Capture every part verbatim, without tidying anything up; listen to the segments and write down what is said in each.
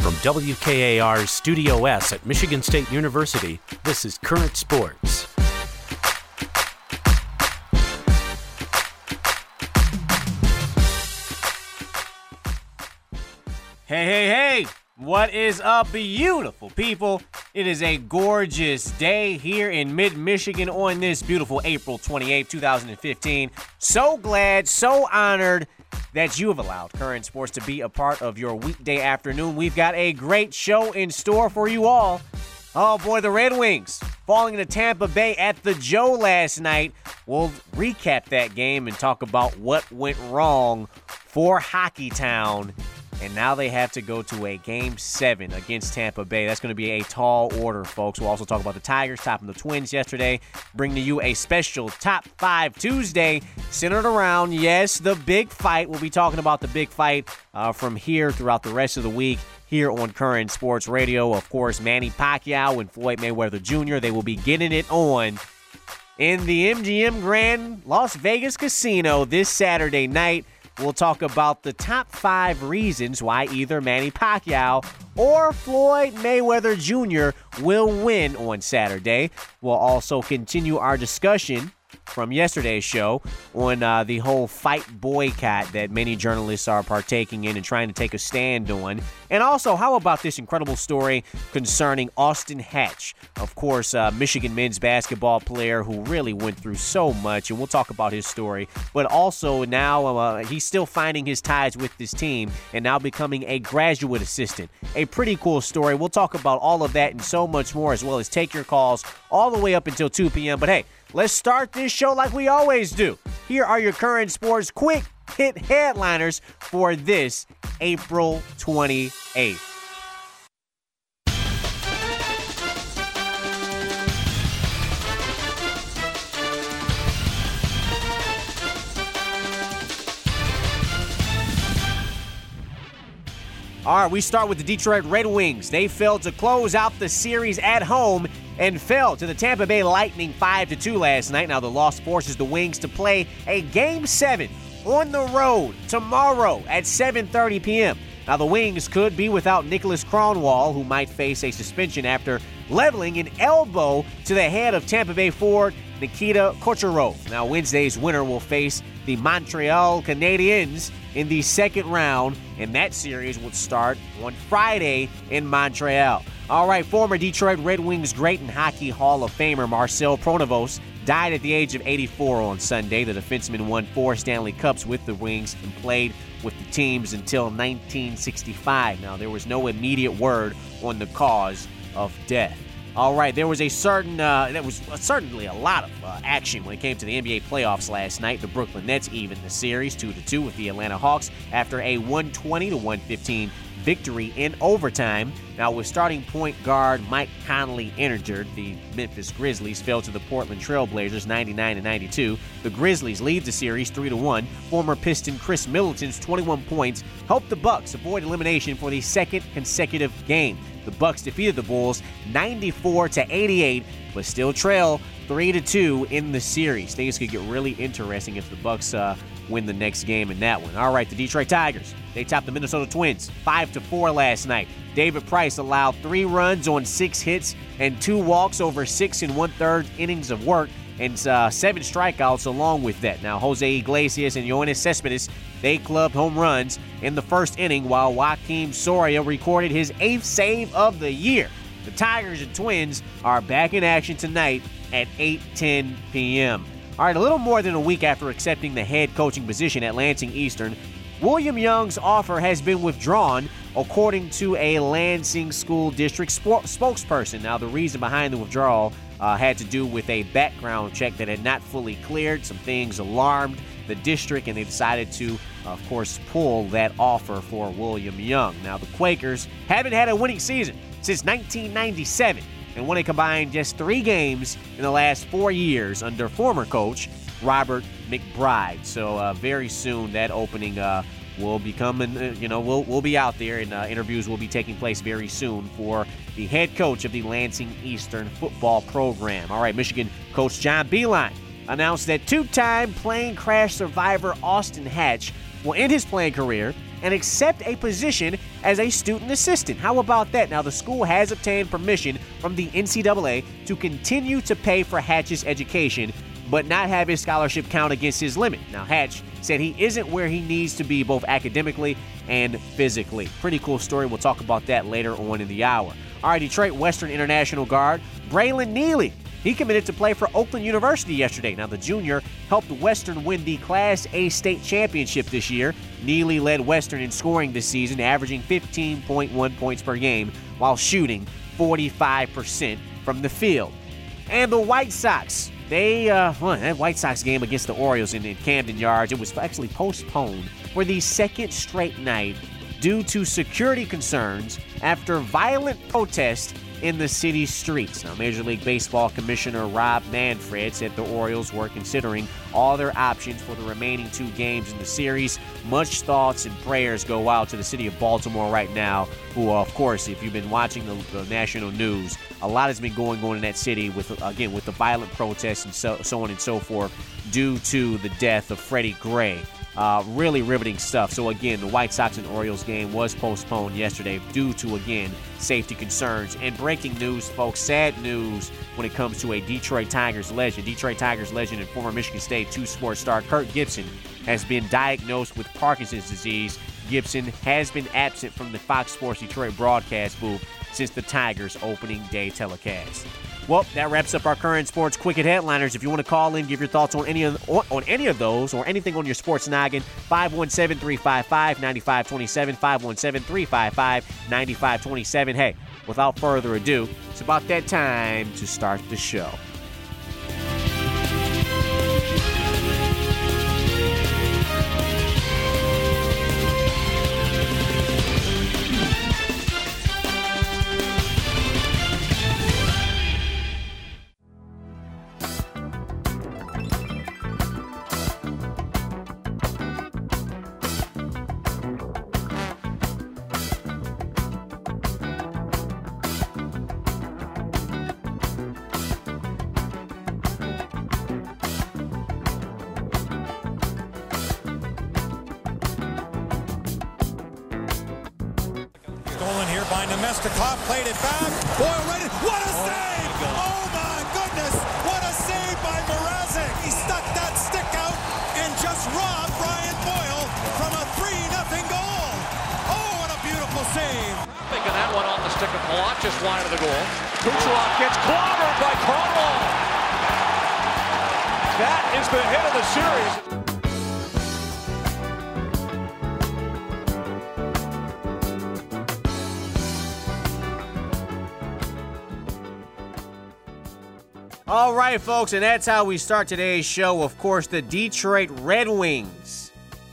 From W K A R's Studio S at Michigan State University, this is Current Sports. Hey, hey, hey! What is up, beautiful people? It is a gorgeous day here in mid-Michigan on this beautiful April twenty-eighth, twenty fifteen. So glad, so honored that you have allowed Current Sports to be a part of your weekday afternoon. We've got a great show in store for you all. Oh boy, the Red Wings falling into Tampa Bay at the Joe last night. We'll recap that game and talk about what went wrong for Hockey Town. And now they have to go to a Game seven against Tampa Bay. That's going to be a tall order, folks. We'll also talk about the Tigers topping the Twins yesterday. Bring to you a special Top five Tuesday centered around, yes, the big fight. We'll be talking about the big fight uh, from here throughout the rest of the week here on Current Sports Radio. Of course, Manny Pacquiao and Floyd Mayweather Junior, they will be getting it on in the M G M Grand Las Vegas Casino this Saturday night. We'll talk about the top five reasons why either Manny Pacquiao or Floyd Mayweather Junior will win on Saturday. We'll also continue our discussion from yesterday's show on uh, the whole fight boycott that many journalists are partaking in and trying to take a stand on. And also, how about this incredible story concerning Austin Hatch? Of course, uh, Michigan men's basketball player who really went through so much, and we'll talk about his story. But also now uh, he's still finding his ties with this team and now becoming a graduate assistant. A pretty cool story. We'll talk about all of that and so much more, as well as take your calls all the way up until two p.m. But hey, let's start this show like we always do. Here are your Current Sports quick hit headliners for this April twenty-eighth. All right, we start with the Detroit Red Wings. They failed to close out the series at home and fell to the Tampa Bay Lightning five to two last night. Now the loss forces the Wings to play a Game seven on the road tomorrow at seven thirty p.m. Now the Wings could be without Nicholas Kronwall, who might face a suspension after leveling an elbow to the head of Tampa Bay forward Nikita Kucherov. Now Wednesday's winner will face the Montreal Canadiens in the second round, and that series would start on Friday in Montreal. All right, former Detroit Red Wings great and Hockey Hall of Famer Marcel Pronovost died at the age of eighty-four on Sunday. The defenseman won four Stanley Cups with the Wings and played with the teams until nineteen sixty-five. Now, there was no immediate word on the cause of death. All right, there was a certain, uh, there was certainly a lot of uh, action when it came to the N B A playoffs last night. The Brooklyn Nets evened the series two to two with the Atlanta Hawks after a one twenty to one fifteen victory in overtime. Now, with starting point guard Mike Conley injured, the Memphis Grizzlies fell to the Portland Trail Blazers ninety-nine to ninety-two. The Grizzlies lead the series three to one. Former Piston Chris Middleton's twenty-one points helped the Bucks avoid elimination for the second consecutive game. The Bucks defeated the Bulls ninety-four to eighty-eight, but still trail three to two in the series. Things could get really interesting if the Bucks uh, win the next game in that one. All right, the Detroit Tigers, they topped the Minnesota Twins five to four last night. David Price allowed three runs on six hits and two walks over six and one-third innings of work, and uh, seven strikeouts along with that. Now, Jose Iglesias and Yoenis Cespedes, they clubbed home runs in the first inning, while Joakim Soria recorded his eighth save of the year. The Tigers and Twins are back in action tonight at eight ten p.m. All right, a little more than a week after accepting the head coaching position at Lansing Eastern, William Young's offer has been withdrawn, according to a Lansing School District sp- spokesperson. Now, the reason behind the withdrawal uh, had to do with a background check that had not fully cleared. Some things alarmed the district, and they decided to, of course, pull that offer for William Young. Now, the Quakers haven't had a winning season since nineteen ninety-seven and won a combined just three games in the last four years under former coach Robert McBride. So uh, very soon that opening uh, will become, uh, you know, we'll, we'll be out there, and uh, interviews will be taking place very soon for the head coach of the Lansing Eastern football program. All right, Michigan coach John Beilein announced that two-time plane crash survivor Austin Hatch will end his playing career and accept a position as a student assistant. How about that? Now, the school has obtained permission from the N C double A to continue to pay for Hatch's education, but not have his scholarship count against his limit. Now, Hatch said he isn't where he needs to be both academically and physically. Pretty cool story. We'll talk about that later on in the hour. All right, Detroit Western International guard Braylon Neely. He committed to play for Oakland University yesterday. Now, the junior helped Western win the Class A state championship this year. Neely led Western in scoring this season, averaging fifteen point one points per game while shooting forty-five percent from the field. And the White Sox, they, uh, well, that White Sox game against the Orioles in, in Camden Yards, it was actually postponed for the second straight night due to security concerns after violent protests in the city's streets. Now, Major League Baseball Commissioner Rob Manfred said the Orioles were considering all their options for the remaining two games in the series. Much thoughts and prayers go out to the city of Baltimore right now, who, of course, if you've been watching the, the national news, a lot has been going on in that city with, again, with the violent protests and so, so on and so forth due to the death of Freddie Gray. Uh, really riveting stuff. So, again, the White Sox and Orioles game was postponed yesterday due to, again, safety concerns. And breaking news, folks, sad news when it comes to a Detroit Tigers legend. Detroit Tigers legend and former Michigan State two-sport star Kirk Gibson has been diagnosed with Parkinson's disease. Gibson has been absent from the Fox Sports Detroit broadcast booth since the Tigers' opening day telecast. Well, that wraps up our current sports quick hit headliners. If you want to call in, give your thoughts on any of on any of those or anything on your sports noggin, five one seven, three five five, nine five two seven, five one seven, three five five, nine five two seven. Hey, without further ado, it's about that time to start the show. Nemestikov played it back. Boyle ready. What a oh save! My oh my goodness! What a save by Mrazek. He stuck that stick out and just robbed Brian Boyle from a three nothing goal. Oh, what a beautiful save! Thinking that one on the stick of Palat, just wide of the goal. Kucherov gets clobbered by Cronwall. That is the hit of the series. All right, folks, and that's how we start today's show. Of course, the Detroit Red Wings.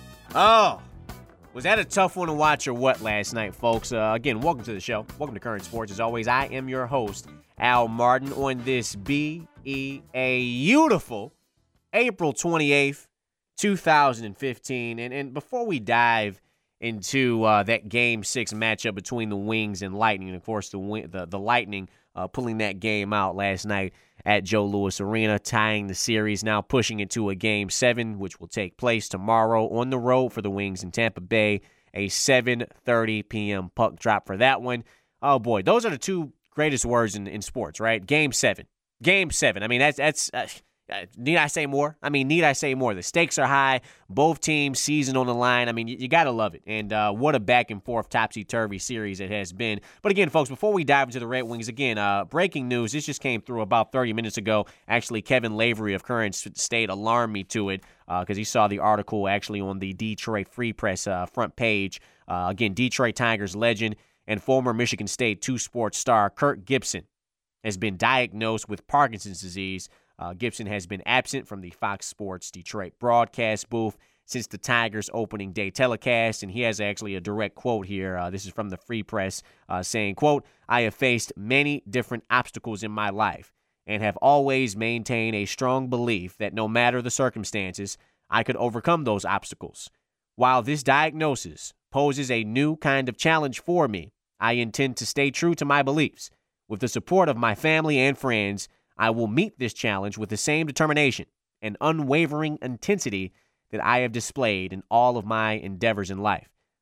Oh, was that a tough one to watch or what last night, folks? Uh, again, welcome to the show. Welcome to Current Sports. As always, I am your host, Al Martin, on this B E A beautiful April twenty-eighth, two thousand fifteen. And, and before we dive into uh, that Game six matchup between the Wings and Lightning, and, of course, the, the, the Lightning uh, pulling that game out last night at Joe Louis Arena, tying the series, now pushing it to a Game seven, which will take place tomorrow on the road for the Wings in Tampa Bay, a seven thirty p.m. puck drop for that one. Oh, boy, those are the two greatest words in, in sports, right? Game seven. Game seven. I mean, that's, that's uh, need I say more? I mean, need I say more? The stakes are high. Both teams, season on the line. I mean, you, you got to love it. And uh, what a back-and-forth, topsy-turvy series it has been. But again, folks, before we dive into the Red Wings, again, uh, breaking news. This just came through about thirty minutes ago. Actually, Kevin Lavery of Current State alarmed me to it because uh, he saw the article actually on the Detroit Free Press uh, front page. Uh, again, Detroit Tigers legend and former Michigan State two-sport star Kirk Gibson has been diagnosed with Parkinson's disease. Uh, Gibson has been absent from the Fox Sports Detroit broadcast booth since the Tigers' opening day telecast, and he has actually a direct quote here. Uh, this is from the Free Press uh, saying, quote, "I have faced many different obstacles in my life and have always maintained a strong belief that no matter the circumstances, I could overcome those obstacles. While this diagnosis poses a new kind of challenge for me, I intend to stay true to my beliefs. With the support of my family and friends, I will meet this challenge with the same determination and unwavering intensity that I have displayed in all of my endeavors in life.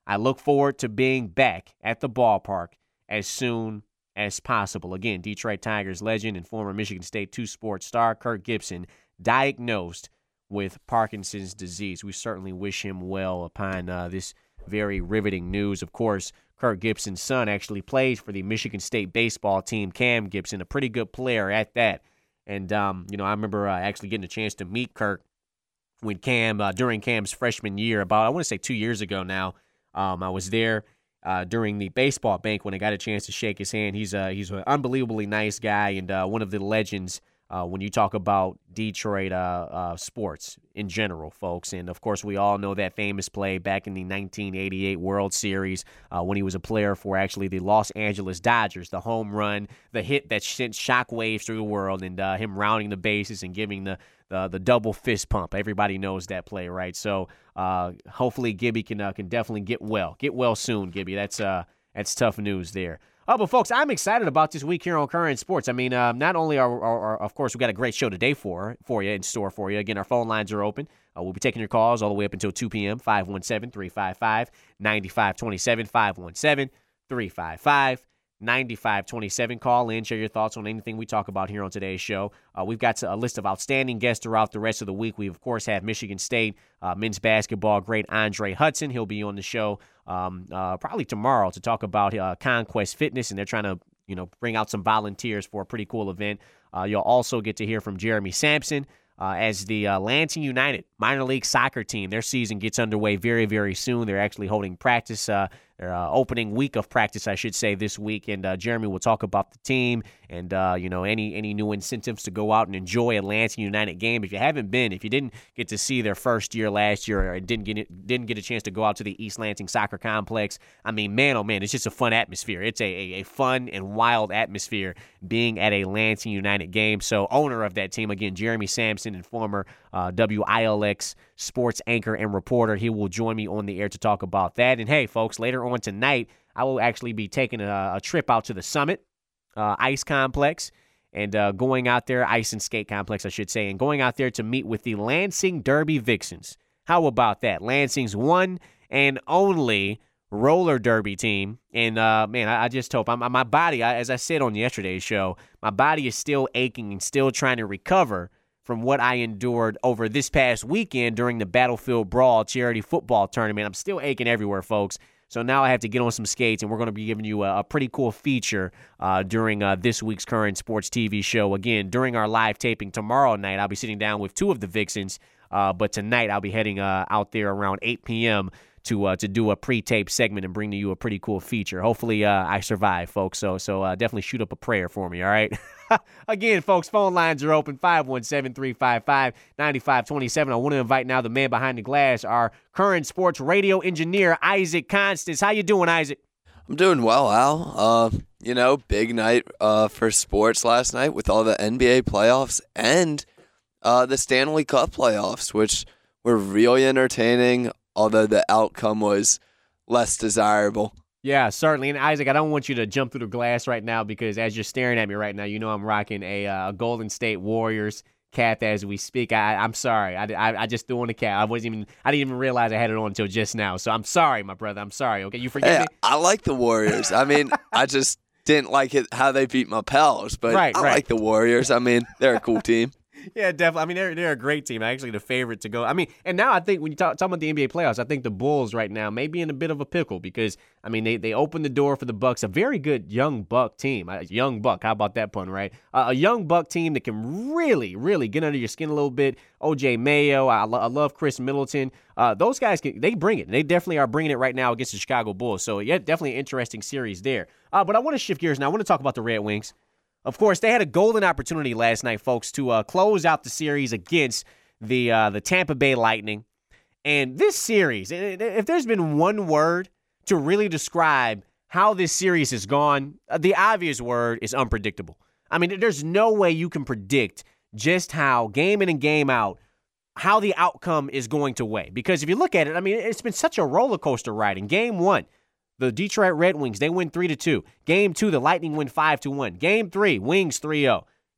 I look forward to being back at the ballpark as soon as possible. Again, Detroit Tigers legend and former Michigan State two-sport star Kirk Gibson diagnosed with Parkinson's disease. We certainly wish him well upon uh, this very riveting news. Of course, Kirk Gibson's son actually plays for the Michigan State baseball team, Cam Gibson, a pretty good player at that. And, um, you know, I remember uh, actually getting a chance to meet Kirk when Cam, uh, during Cam's freshman year, about, I want to say two years ago now. Um, I was there uh, during the baseball bank when I got a chance to shake his hand. He's, uh, he's an unbelievably nice guy and uh, one of the legends Uh, when you talk about Detroit uh, uh, sports in general, folks. And, of course, we all know that famous play back in the nineteen eighty-eight World Series uh, when he was a player for actually the Los Angeles Dodgers, the home run, the hit that sent shockwaves through the world, and uh, him rounding the bases and giving the, the the double fist pump. Everybody knows that play, right? So uh, hopefully Gibby can uh, can definitely get well. Get well soon, Gibby. That's, uh, that's tough news there. Oh, but folks, I'm excited about this week here on Current Sports. I mean, uh, not only are, are, are, of course, we got a great show today for for you in store for you. Again, our phone lines are open. Uh, we'll be taking your calls all the way up until two p.m. five one seven, three five five, nine five two seven, five one seven, three five five, nine five two seven. Call in, share your thoughts on anything we talk about here on today's show. Uh, we've got a list of outstanding guests throughout the rest of the week. We, of course, have Michigan State uh, men's basketball great Andre Hudson. He'll be on the show um, uh, probably tomorrow to talk about uh, Conquest Fitness, and they're trying to you know, bring out some volunteers for a pretty cool event. Uh, you'll also get to hear from Jeremy Sampson uh, as the uh, Lansing United minor league soccer team. Their season gets underway very, very soon. They're actually holding practice, uh, their uh, opening week of practice, I should say, this week. And uh, Jeremy will talk about the team and, uh, you know, any any new incentives to go out and enjoy a Lansing United game. If you haven't been, if you didn't get to see their first year last year or didn't get it, didn't get a chance to go out to the East Lansing Soccer Complex, I mean, man, oh, man, it's just a fun atmosphere. It's a, a, a fun and wild atmosphere being at a Lansing United game. So owner of that team, again, Jeremy Sampson, and former uh, W I L X sports anchor and reporter, he will join me on the air to talk about that. And, hey, folks, later on tonight, I will actually be taking a, a trip out to the Summit uh, Ice Complex and uh, going out there, Ice and Skate Complex, I should say, and going out there to meet with the Lansing Derby Vixens. How about that? Lansing's one and only roller derby team. And, uh, man, I, I just hope. I'm, my body, I, as I said on yesterday's show, my body is still aching and still trying to recover from what I endured over this past weekend during the Battlefield Brawl charity football tournament. I'm still aching everywhere, folks. So now I have to get on some skates, and we're going to be giving you a, a pretty cool feature uh, during uh, this week's Current Sports T V show. Again, during our live taping tomorrow night, I'll be sitting down with two of the Vixens, uh, but tonight I'll be heading uh, out there around eight p.m. to uh, to do a pre-tape segment and bring to you a pretty cool feature. Hopefully uh, I survive, folks, so so uh, definitely shoot up a prayer for me, all right? Again, folks, phone lines are open, five one seven, three five five, nine five two seven. I want to invite now the man behind the glass, our Current Sports radio engineer, Isaac Constance. How you doing, Isaac? I'm doing well, Al. Uh, you know, big night uh, for sports last night with all the N B A playoffs and uh, the Stanley Cup playoffs, which were really entertaining, although the outcome was less desirable. Yeah, certainly. And, Isaac, I don't want you to jump through the glass right now because as you're staring at me right now, you know I'm rocking a uh, Golden State Warriors cap as we speak. I, I'm sorry. I, I, I just threw on the cap. I wasn't even. I didn't even realize I had it on until just now. So I'm sorry, my brother. I'm sorry. Okay, you forgive hey, me? I like the Warriors. I mean, I just didn't like it how they beat my pals, but right, I right. like the Warriors. I mean, they're a cool team. Yeah, definitely. I mean, they're they're a great team. Actually, the favorite to go. I mean, and now I think when you talk, talk about the N B A playoffs, I think the Bulls right now may be in a bit of a pickle because, I mean, they, they opened the door for the Bucks, a very good young Buck team. A young Buck, how about that pun, right? Uh, a young Buck team that can really, really get under your skin a little bit. O J Mayo, I, lo- I love Chris Middleton. Uh, those guys, can, they bring it. They definitely are bringing it right now against the Chicago Bulls. So, yeah, definitely an interesting series there. Uh, but I want to shift gears now. I want to talk about the Red Wings. Of course, they had a golden opportunity last night, folks, to uh, close out the series against the uh, the Tampa Bay Lightning. And this series, if there's been one word to really describe how this series has gone, the obvious word is unpredictable. I mean, there's no way you can predict just how, game in and game out, how the outcome is going to weigh. Because if you look at it, I mean, it's been such a roller coaster ride. In game one, the Detroit Red Wings, they win three to two. Game two, the Lightning win five to one. Game three, Wings three oh.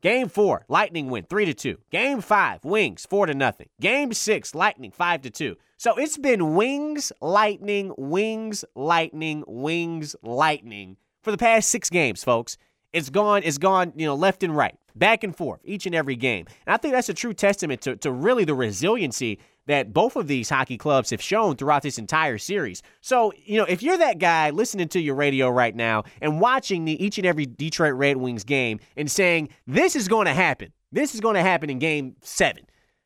Game four, Lightning win three to two. Game five, Wings four to nothing. Game six, Lightning five to two. So it's been Wings, Lightning, Wings, Lightning, Wings, Lightning for the past six games, folks. It's gone, it's gone, you know, left and right, back and forth, each and every game. And I think that's a true testament to, to really the resiliency that both of these hockey clubs have shown throughout this entire series. So, you know, if you're that guy listening to your radio right now and watching the each and every Detroit Red Wings game and saying, this is going to happen, this is going to happen in game seven.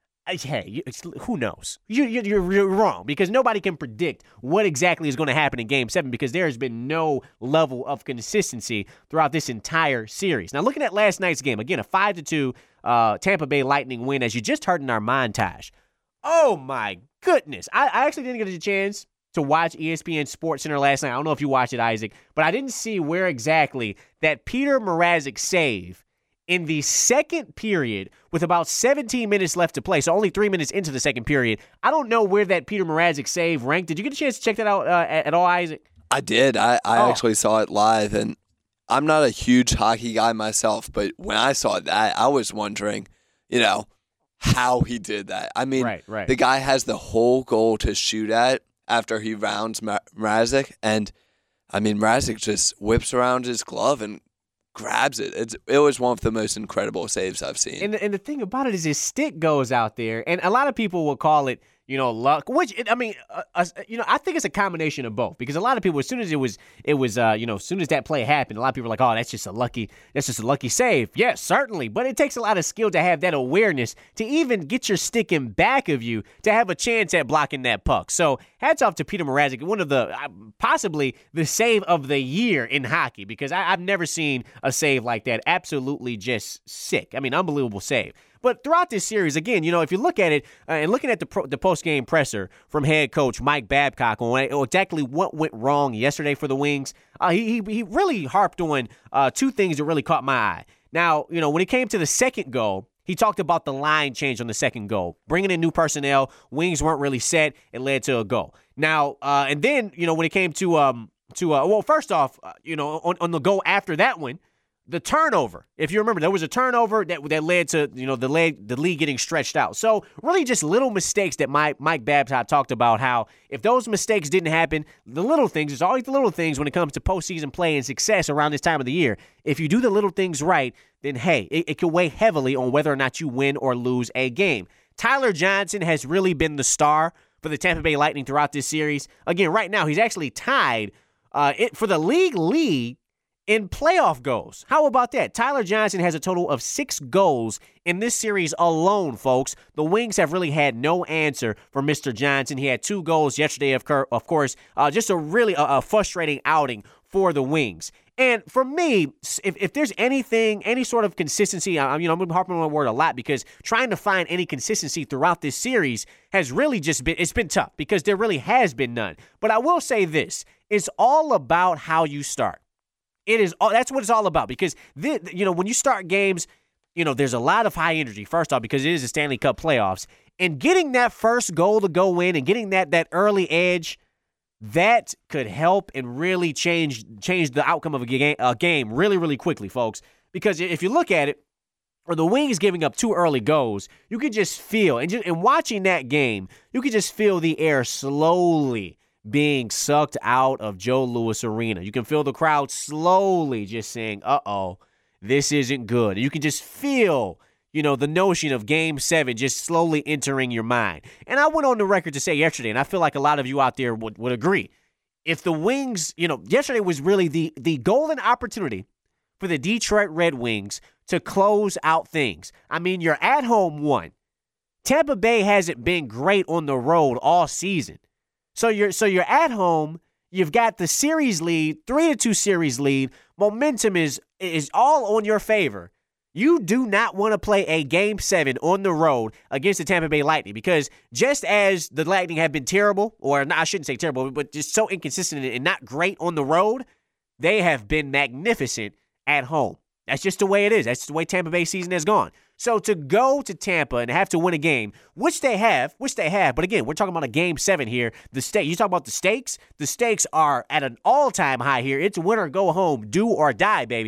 Hey, who knows? You, you're, you're wrong because nobody can predict what exactly is going to happen in Game seven because there has been no level of consistency throughout this entire series. Now, looking at last night's game, again, a five to two uh, Tampa Bay Lightning win, as you just heard in our montage. Oh, my goodness. I, I actually didn't get a chance to watch E S P N Sports Center last night. I don't know if you watched it, Isaac, but I didn't see where exactly that Peter Mrazek save in the second period with about seventeen minutes left to play, so only three minutes into the second period. I don't know where that Peter Mrazek save ranked. Did you get a chance to check that out uh, at, at all, Isaac? I did. I, I oh. actually saw it live, and I'm not a huge hockey guy myself, but when I saw that, I was wondering, you know, how he did that. I mean, right, right. the guy has the whole goal to shoot at after he rounds Mrazek, and, I mean, Mrazek just whips around his glove and grabs it. It's, it was one of the most incredible saves I've seen. And, and the thing about it is his stick goes out there, and a lot of people will call it, you know, luck, which, I mean, uh, uh, you know, I think it's a combination of both because a lot of people, as soon as it was, it was, uh, you know, as soon as that play happened, a lot of people are like, oh, that's just a lucky, that's just a lucky save. Yes, certainly, but it takes a lot of skill to have that awareness to even get your stick in back of you to have a chance at blocking that puck. So hats off to Peter Mrazek, one of the, uh, possibly the save of the year in hockey because I, I've never seen a save like that. Absolutely just sick. I mean, unbelievable save. But throughout this series, again, you know, if you look at it uh, and looking at the pro- the post-game presser from head coach Mike Babcock on exactly what went wrong yesterday for the Wings, uh, he, he he really harped on uh, two things that really caught my eye. Now, you know, when it came to the second goal, he talked about the line change on the second goal. Bringing in new personnel, Wings weren't really set. It led to a goal. Now, uh, and then, you know, when it came to, um to uh, well, first off, uh, you know, on, on the goal after that one, the turnover, if you remember, there was a turnover that that led to, you know, the league, the league getting stretched out. So really just little mistakes that Mike, Mike Babcock talked about how if those mistakes didn't happen, the little things, it's always the little things when it comes to postseason play and success around this time of the year. If you do the little things right, then, hey, it, it can weigh heavily on whether or not you win or lose a game. Tyler Johnson has really been the star for the Tampa Bay Lightning throughout this series. Again, right now, he's actually tied uh, it, for the league lead in playoff goals. How about that? Tyler Johnson has a total of six goals in this series alone, folks. The Wings have really had no answer for Mister Johnson. He had two goals yesterday, of, of course. Uh, just a really uh, a frustrating outing for the Wings. And for me, if, if there's anything, any sort of consistency, I, you know, I'm harping on my word a lot because trying to find any consistency throughout this series has really just been, it's been tough because there really has been none. But I will say this, it's all about how you start. It is all, that's what it's all about because, this, you know, when you start games, you know, there's a lot of high energy, first off, because it is the Stanley Cup playoffs. And getting that first goal to go in and getting that that early edge, that could help and really change change the outcome of a game, a game really, really quickly, folks. Because if you look at it, or the Wings giving up two early goals, you could just feel, and, just, and watching that game, you could just feel the air slowly being sucked out of Joe Louis Arena. You can feel the crowd slowly just saying, uh-oh, this isn't good. You can just feel, you know, the notion of Game seven just slowly entering your mind. And I went on the record to say yesterday, and I feel like a lot of you out there would, would agree, if the Wings, you know, yesterday was really the, the golden opportunity for the Detroit Red Wings to close out things. I mean, you're at home one. Tampa Bay hasn't been great on the road all season. So you're so you're at home. You've got the series lead, three to two series lead. Momentum is is all on your favor. You do not want to play a game seven on the road against the Tampa Bay Lightning because just as the Lightning have been terrible, or I shouldn't say terrible, but just so inconsistent and not great on the road, they have been magnificent at home. That's just the way it is. That's the way Tampa Bay season has gone. So to go to Tampa and have to win a game, which they have, which they have, but again, we're talking about a game seven here. The stake, you talk about the stakes. The stakes are at an all-time high here. It's win or go home, do or die, baby.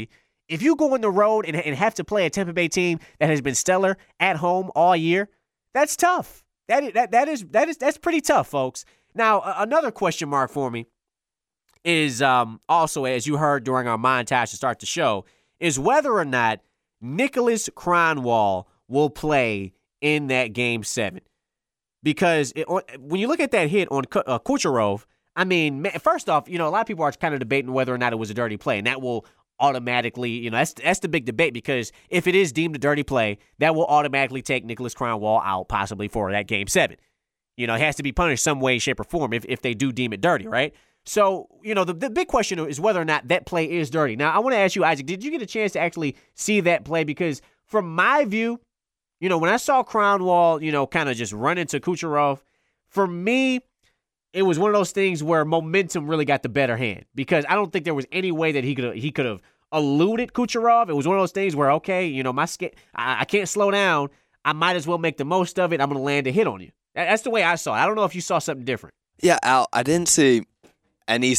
if you go on the road and, and have to play a Tampa Bay team that has been stellar at home all year, that's tough. That is, that that is that is that's pretty tough, folks. Now, uh, another question mark for me is um, also, as you heard during our montage to start the show, is whether or not Nicholas Kronwall will play in that game seven. Because it, when you look at that hit on uh, Kucherov, I mean, first off, you know, a lot of people are kind of debating whether or not it was a dirty play, and that will automatically, you know, that's that's the big debate, because if it is deemed a dirty play, that will automatically take Nicholas Kronwall out possibly for that game seven. You know, it has to be punished some way, shape, or form if, if they do deem it dirty, right? So, you know, the, the big question is whether or not that play is dirty. Now, I want to ask you, Isaac, did you get a chance to actually see that play? Because from my view, you know, when I saw Kronwall, you know, kind of just run into Kucherov, for me, it was one of those things where momentum really got the better hand, because I don't think there was any way that he could he could have eluded Kucherov. It was one of those things where, okay, you know, my sk- I, I can't slow down. I might as well make the most of it. I'm going to land a hit on you. That's the way I saw it. I don't know if you saw something different. Yeah, Al, I didn't see any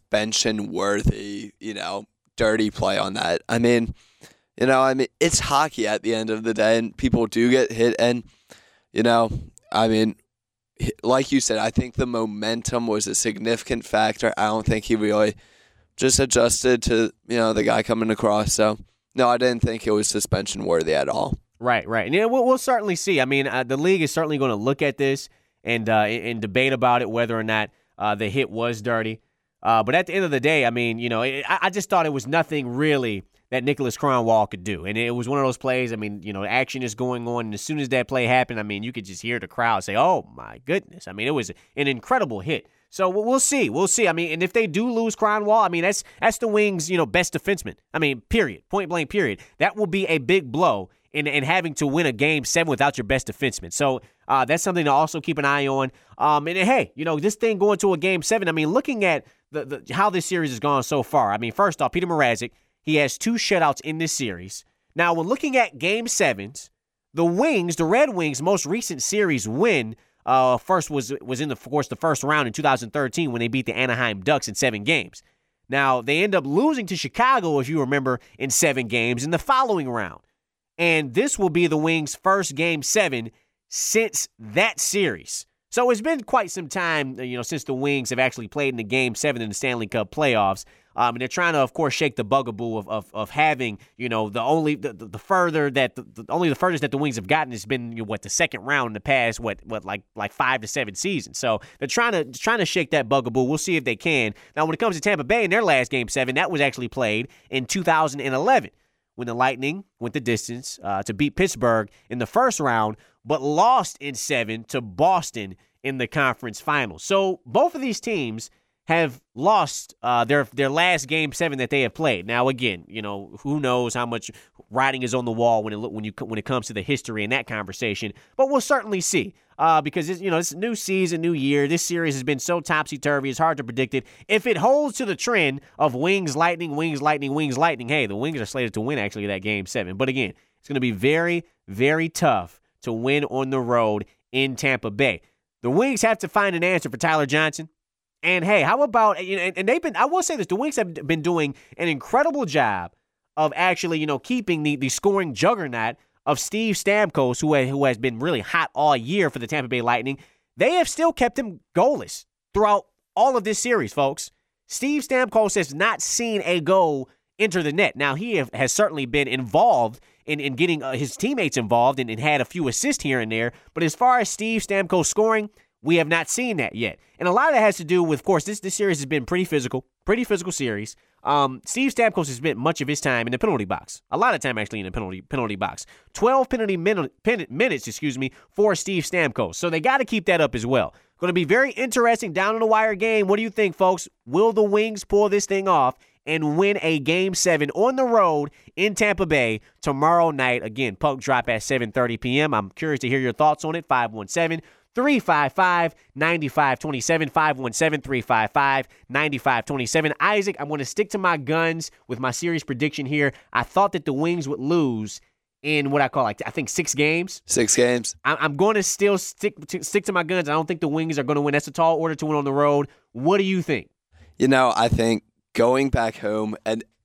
suspension-worthy, you know, dirty play on that. I mean, you know, I mean, it's hockey at the end of the day, and people do get hit. And, you know, I mean, like you said, I think the momentum was a significant factor. I don't think he really just adjusted to, you know, the guy coming across. So, no, I didn't think it was suspension-worthy at all. Right, right. And yeah, we'll, we'll certainly see. I mean, uh, the league is certainly going to look at this and uh, and debate about it, whether or not uh, the hit was dirty. Uh, but at the end of the day, I mean, you know, it, I, I just thought it was nothing really that Nicholas Kronwall could do. And it was one of those plays, I mean, you know, action is going on. And as soon as that play happened, I mean, you could just hear the crowd say, oh, my goodness. I mean, it was an incredible hit. So we'll see. We'll see. I mean, and if they do lose Kronwall, I mean, that's that's the Wings, you know, best defenseman. I mean, period. Point blank, period. That will be a big blow in, in having to win a game seven without your best defenseman. So uh, that's something to also keep an eye on. Um, and, hey, you know, this thing going to a game seven, I mean, looking at the, the how this series has gone so far, I mean, first off, Peter Mrazek, he has two shutouts in this series. Now, when looking at game sevens, the Wings, the Red Wings' most recent series win, Uh, first was was in the of course the first round in two thousand thirteen when they beat the Anaheim Ducks in seven games. Now they end up losing to Chicago, if you remember, in seven games in the following round, and this will be the Wings' first game seven since that series. So it's been quite some time, you know, since the Wings have actually played in the game seven in the Stanley Cup playoffs. Um, and they're trying to, of course, shake the bugaboo of of, of having, you know, the only the, the further that the, the only the furthest that the Wings have gotten has been, you know, what, the second round in the past what what like like five to seven seasons. So they're trying to trying to shake that bugaboo. We'll see if they can. Now, when it comes to Tampa Bay in their last game seven, that was actually played in two thousand eleven when the Lightning went the distance uh, to beat Pittsburgh in the first round, but lost in seven to Boston in the conference finals. So both of these teams have lost uh, their their last game seven that they have played. Now, again, you know, who knows how much writing is on the wall when it when you when it comes to the history in that conversation. But we'll certainly see uh, because it's, you know, it's a new season, new year. This series has been so topsy turvy; it's hard to predict it. If it holds to the trend of Wings, Lightning, Wings, Lightning, Wings, Lightning, hey, the Wings are slated to win actually that game seven. But again, it's going to be very, very tough to win on the road in Tampa Bay. The Wings have to find an answer for Tyler Johnson. And, hey, how about, you know, and they've been, I will say this, the Wings have been doing an incredible job of actually, you know, keeping the, the scoring juggernaut of Steve Stamkos, who, who has been really hot all year for the Tampa Bay Lightning. They have still kept him goalless throughout all of this series, folks. Steve Stamkos has not seen a goal enter the net. Now, he have, has certainly been involved in, in getting uh, his teammates involved and, and had a few assists here and there. But as far as Steve Stamkos scoring, we have not seen that yet. And a lot of that has to do with, of course, this, this series has been pretty physical, pretty physical series. Um, Steve Stamkos has spent much of his time in the penalty box. A lot of time, actually, in the penalty penalty box. twelve penalty min- pen- minutes, excuse me, for Steve Stamkos. So they got to keep that up as well. Going to be very interesting down in the wire game. What do you think, folks? Will the Wings pull this thing off and win a game seven on the road in Tampa Bay tomorrow night? Again, puck drop at seven thirty p.m. I'm curious to hear your thoughts on it. five one seven, three five five, nine five two seven, five one seven, three five five, nine five two seven. Isaac, I'm going to stick to my guns with my series prediction here. I thought that the Wings would lose in what I call, like, I think six games. Six games. I'm going to still stick to, stick to my guns. I don't think the Wings are going to win. That's a tall order to win on the road. What do you think? You know, I think going back home, and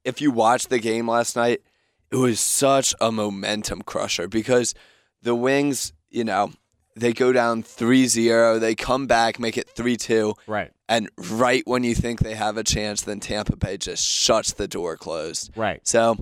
if you watched the game last night, it was such a momentum crusher because the Wings, you know, they go down three zero, they come back, make it three two. Right. And right when you think they have a chance, then Tampa Bay just shuts the door closed. Right. So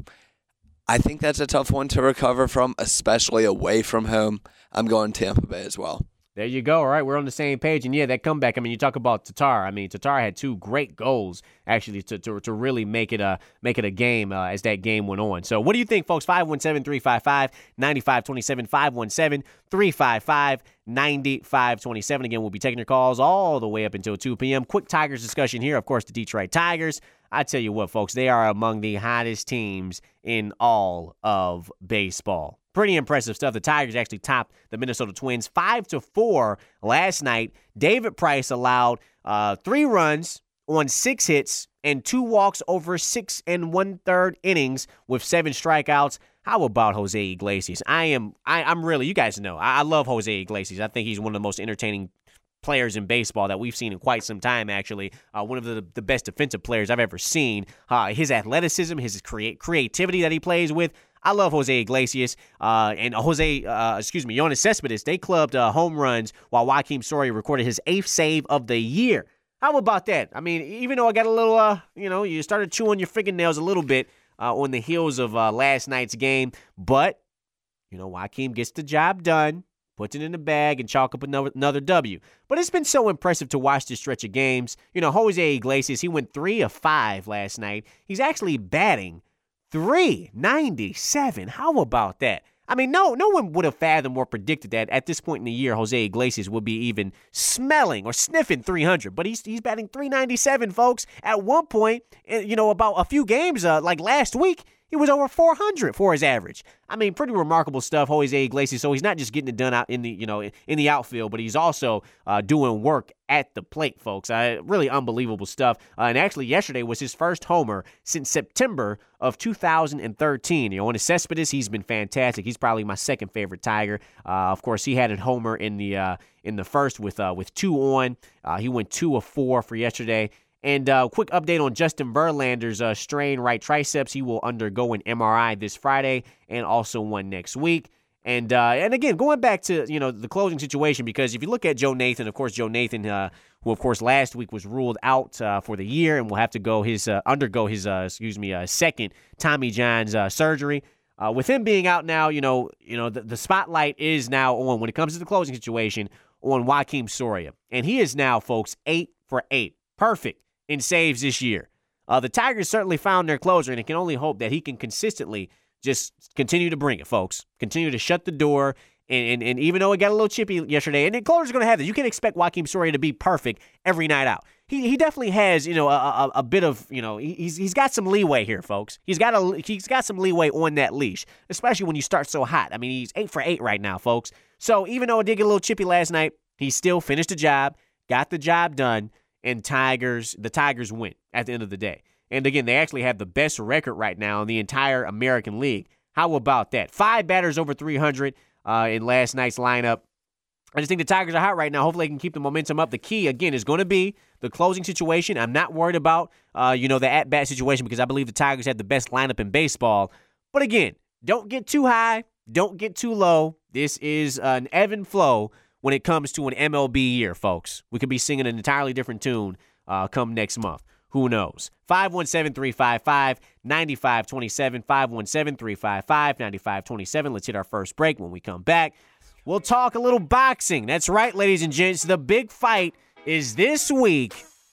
I think that's a tough one to recover from, especially away from home. I'm going Tampa Bay as well. There you go. All right, we're on the same page. And, yeah, that comeback, I mean, you talk about Tatar. I mean, Tatar had two great goals, actually, to to, to really make it a make it a game uh, as that game went on. So what do you think, folks? five one seven, three five five, nine five two seven, five one seven, three five five, nine five two seven. Again, we'll be taking your calls all the way up until two p.m. Quick Tigers discussion here. Of course, the Detroit Tigers. I tell you what, folks, they are among the hottest teams in all of baseball. Pretty impressive stuff. The Tigers actually topped the Minnesota Twins five to four last night. David Price allowed uh, three runs on six hits and two walks over six and one-third innings with seven strikeouts. How about Jose Iglesias? I am, I, I'm really, you guys know, I, I love Jose Iglesias. I think he's one of the most entertaining players in baseball that we've seen in quite some time, actually. Uh, one of the, the best defensive players I've ever seen. Uh, his athleticism, his create, creativity that he plays with. I love Jose Iglesias uh, and Jose, uh, excuse me, Yoenis Cespedes. They clubbed uh, home runs while Joakim Soria recorded his eighth save of the year. How about that? I mean, even though I got a little, uh, you know, you started chewing your fingernails a little bit uh, on the heels of uh, last night's game, but, you know, Joakim gets the job done, puts it in the bag, and chalk up another, another W. But it's been so impressive to watch this stretch of games. You know, Jose Iglesias, he went three of five last night. He's actually batting three ninety-seven. How about that? I mean, no no one would have fathomed or predicted that at this point in the year Jose Iglesias would be even smelling or sniffing three hundred. But he's he's batting three ninety-seven, folks. At one point, you know, about a few games, uh, like last week, he was over four hundred for his average. I mean, pretty remarkable stuff, Jose Iglesias. So he's not just getting it done out in the, you know, in the outfield, but he's also uh, doing work at the plate, folks. Uh, really unbelievable stuff. Uh, and actually, yesterday was his first homer since September of two thousand thirteen. You know, on Cespedes, he's been fantastic. He's probably my second favorite Tiger. Uh, of course, he had a homer in the uh, in the first with uh, with two on. Uh, he went two of four for yesterday. And uh, quick update on Justin Verlander's uh, strained right triceps. He will undergo an M R I this Friday and also one next week. And uh, and again, going back to, you know, the closing situation, because if you look at Joe Nathan, of course, Joe Nathan, uh, who of course last week was ruled out uh, for the year and will have to go his uh, undergo his uh, excuse me uh, second Tommy John's uh, surgery. Uh, with him being out now, you know, you know the, the spotlight is now on, when it comes to the closing situation, on Joakim Soria, and he is now, folks, eight for eight, perfect in saves this year. Uh, the Tigers certainly found their closer, and it can only hope that he can consistently just continue to bring it, folks. Continue to shut the door, and, and, and even though it got a little chippy yesterday, and the closer's going to have that. You can expect Joakim Soria to be perfect every night out. He he definitely has, you know, a, a, a bit of, you know, he's he's got some leeway here, folks. He's got a he's got some leeway on that leash, especially when you start so hot. I mean, he's eight for eight right now, folks. So even though it did get a little chippy last night, he still finished the job, got the job done. And Tigers, the Tigers win at the end of the day. And again, they actually have the best record right now in the entire American League. How about that? Five batters over three hundred uh, in last night's lineup. I just think the Tigers are hot right now. Hopefully they can keep the momentum up. The key, again, is going to be the closing situation. I'm not worried about, uh, you know, the at-bat situation because I believe the Tigers have the best lineup in baseball. But again, don't get too high. Don't get too low. This is an ebb and flow when it comes to an M L B year, folks. We could be singing an entirely different tune uh, come next month. Who knows? five one seven, three five five, nine five two seven, five one seven, three five five, nine five two seven. Let's hit our first break. When we come back, we'll talk a little boxing. That's right, ladies and gents. The big fight is this week.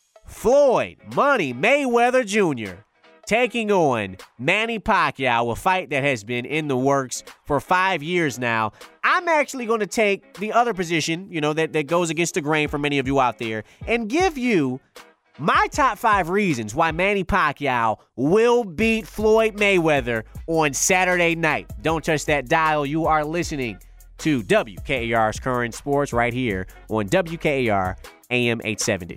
Floyd Money Mayweather Junior taking on Manny Pacquiao, a fight that has been in the works for five years now. I'm actually going to take the other position, you know, that, that goes against the grain for many of you out there, and give you my top five reasons why Manny Pacquiao will beat Floyd Mayweather on Saturday night. Don't touch that dial. You are listening to W K A R's Current Sports right here on W K A R A M eight seventy.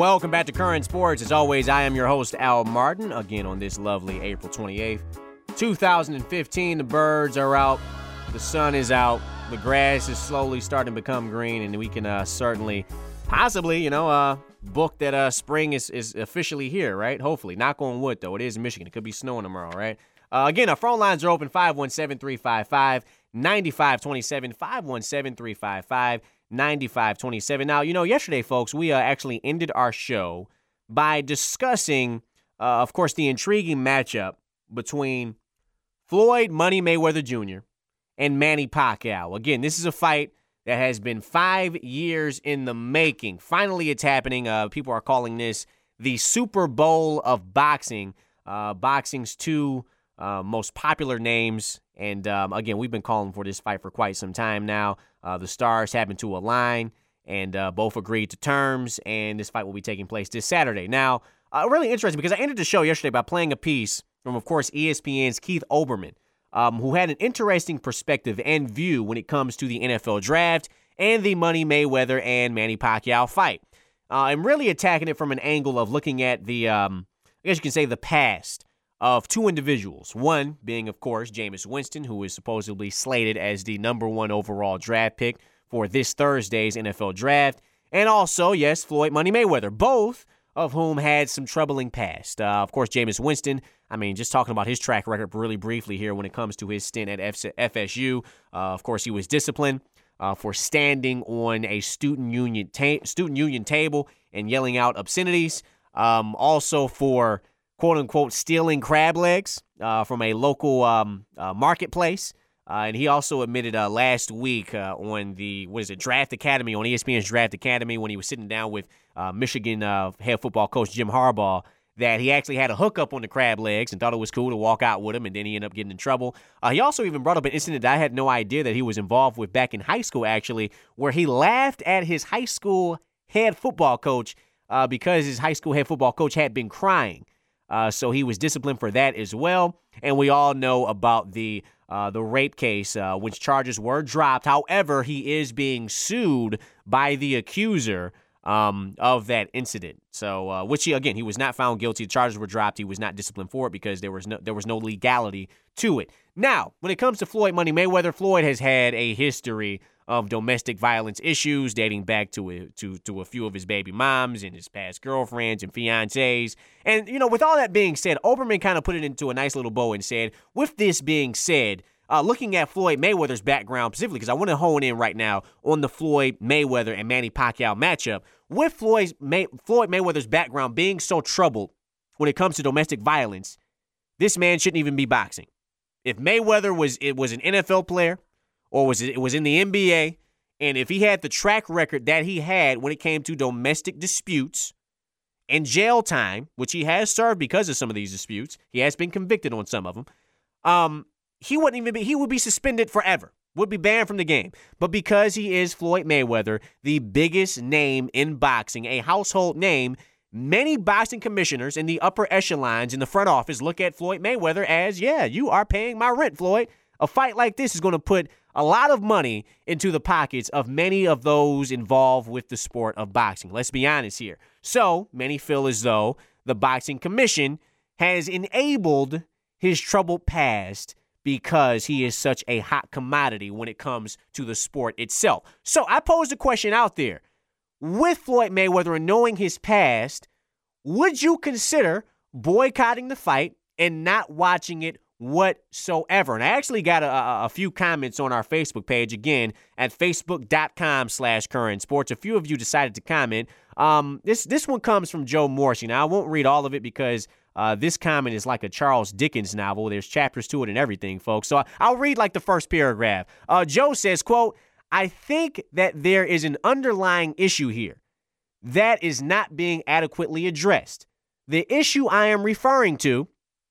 Welcome back to Current Sports. As always, I am your host, Al Martin, again on this lovely April twenty-eighth, two thousand fifteen. The birds are out, the sun is out, the grass is slowly starting to become green, and we can uh, certainly, possibly, you know, uh, book that uh, spring is, is officially here, right? Hopefully. Knock on wood, though. It is in Michigan. It could be snowing tomorrow, right? Uh, again, our phone lines are open, five one seven, three five five, nine five two seven, five one seven, three five five, nine five two seven. Now, you know, yesterday, folks, we uh, actually ended our show by discussing, uh, of course, the intriguing matchup between Floyd Money Mayweather Junior and Manny Pacquiao. Again, this is a fight that has been five years in the making. Finally, it's happening. Uh, people are calling this the Super Bowl of boxing. Uh, boxing's two uh, most popular names. And, um, again, we've been calling for this fight for quite some time now. Uh, the stars happen to align, and uh, both agreed to terms, and this fight will be taking place this Saturday. Now, uh, really interesting because I ended the show yesterday by playing a piece from, of course, E S P N's Keith Olbermann, um, who had an interesting perspective and view when it comes to the N F L draft and the Money Mayweather and Manny Pacquiao fight. Uh, I'm really attacking it from an angle of looking at the, um, I guess you can say, the past of two individuals. One being, of course, Jameis Winston, who is supposedly slated as the number one overall draft pick for this Thursday's N F L draft. And also, yes, Floyd Money Mayweather, both of whom had some troubling past. Uh, of course, Jameis Winston, I mean, just talking about his track record really briefly here when it comes to his stint at F S U. Uh, of course, he was disciplined uh, for standing on a student union ta- student union table and yelling out obscenities. Um, also for quote-unquote stealing crab legs uh, from a local um, uh, marketplace. Uh, and he also admitted uh, last week uh, on the, what is it, Draft Academy, on E S P N's Draft Academy, when he was sitting down with uh, Michigan uh, head football coach Jim Harbaugh, that he actually had a hookup on the crab legs and thought it was cool to walk out with him, and then he ended up getting in trouble. Uh, he also even brought up an incident that I had no idea that he was involved with back in high school, actually, where he laughed at his high school head football coach uh, because his high school head football coach had been crying. Uh, so he was disciplined for that as well. And we all know about the uh, the rape case, uh, which charges were dropped. However, he is being sued by the accuser um, of that incident. So, uh, which he, again, he was not found guilty. The charges were dropped. He was not disciplined for it because there was no there was no legality to it. Now, when it comes to Floyd Money Mayweather, Floyd has had a history of domestic violence issues dating back to a, to to a few of his baby moms and his past girlfriends and fiancés. And, you know, with all that being said, Olbermann kind of put it into a nice little bow and said, with this being said, uh, looking at Floyd Mayweather's background specifically, because I want to hone in right now on the Floyd Mayweather and Manny Pacquiao matchup, with Floyd's May, Floyd Mayweather's background being so troubled when it comes to domestic violence, this man shouldn't even be boxing. If Mayweather was it was an N F L player, or was it was in the N B A, and if he had the track record that he had when it came to domestic disputes and jail time, which he has served because of some of these disputes, he has been convicted on some of them, um, he wouldn't even be, he would be suspended forever, would be banned from the game. But because he is Floyd Mayweather, the biggest name in boxing, a household name, many boxing commissioners in the upper echelons in the front office look at Floyd Mayweather as, yeah, you are paying my rent, Floyd. A fight like this is going to put a lot of money into the pockets of many of those involved with the sport of boxing. Let's be honest here. So many feel as though the Boxing Commission has enabled his troubled past because he is such a hot commodity when it comes to the sport itself. So I posed a question out there. With Floyd Mayweather and knowing his past, would you consider boycotting the fight and not watching it whatsoever? And I actually got a, a few comments on our Facebook page, again, at facebook.com slash current sports. A few of you decided to comment. Um, this this one comes from Joe Morrissey. Now, I won't read all of it because uh, this comment is like a Charles Dickens novel. There's chapters to it and everything, folks. So I'll read like the first paragraph. Uh, Joe says, quote, I think that there is an underlying issue here that is not being adequately addressed. The issue I am referring to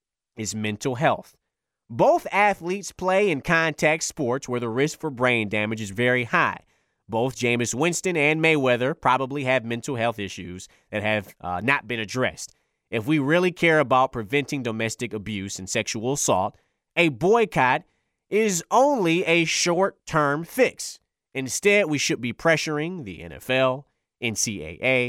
is mental health. Both athletes play in contact sports where the risk for brain damage is very high. Both Jameis Winston and Mayweather probably have mental health issues that have uh, not been addressed. If we really care about preventing domestic abuse and sexual assault, a boycott is only a short-term fix. Instead, we should be pressuring the N F L, N C double A,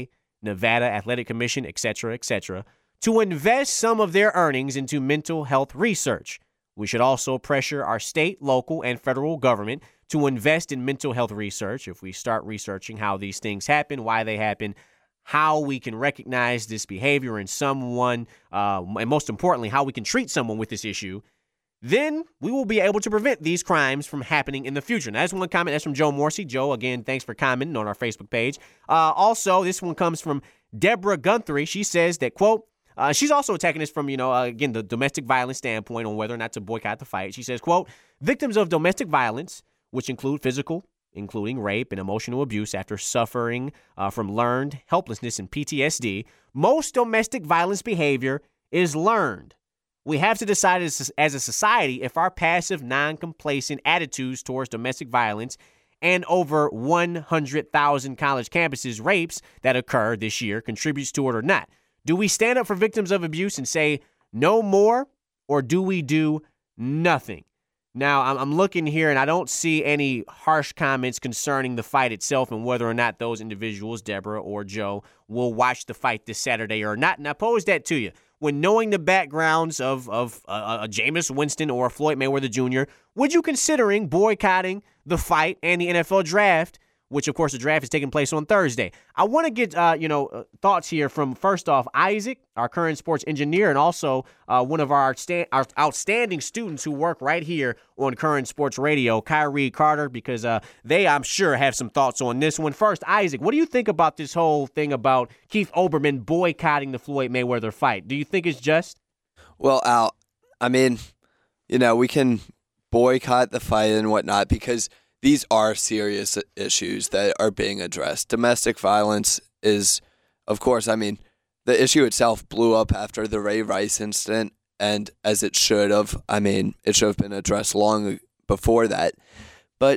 Nevada Athletic Commission, et cetera, et cetera, to invest some of their earnings into mental health research. We should also pressure our state, local, and federal government to invest in mental health research. If we start researching how these things happen, why they happen, how we can recognize this behavior in someone, uh, and most importantly, how we can treat someone with this issue, then we will be able to prevent these crimes from happening in the future. Now, that's one comment. That's from Joe Morrissey. Joe, again, thanks for commenting on our Facebook page. Uh, also, this one comes from Deborah Guthrie. She says that, quote, uh, she's also attacking this from, you know, uh, again, the domestic violence standpoint on whether or not to boycott the fight. She says, quote, victims of domestic violence, which include physical, including rape and emotional abuse after suffering uh, from learned helplessness and P T S D, most domestic violence behavior is learned. We have to decide as, as a society if our passive, non-complacent attitudes towards domestic violence and over one hundred thousand college campuses rapes that occur this year contributes to it or not. Do we stand up for victims of abuse and say no more, or do we do nothing? Now, I'm, I'm looking here, and I don't see any harsh comments concerning the fight itself and whether or not those individuals, Deborah or Joe, will watch the fight this Saturday or not. And I pose that to you. When knowing the backgrounds of, of uh, a Jameis Winston or Floyd Mayweather Junior, would you considering boycotting the fight and the N F L draft, which, of course, the draft is taking place on Thursday? I want to get, uh, you know, uh, thoughts here from, first off, Isaac, our current sports engineer, and also uh, one of our, sta- our outstanding students who work right here on Current Sports Radio, Kyrie Carter, because uh, they, I'm sure, have some thoughts on this one. First, Isaac, what do you think about this whole thing about Keith Olbermann boycotting the Floyd Mayweather fight? Do you think it's just? Well, Al, I mean, you know, we can boycott the fight and whatnot because these are serious issues that are being addressed. Domestic violence is, of course, I mean, the issue itself blew up after the Ray Rice incident, and as it should have. I mean, it should have been addressed long before that. But,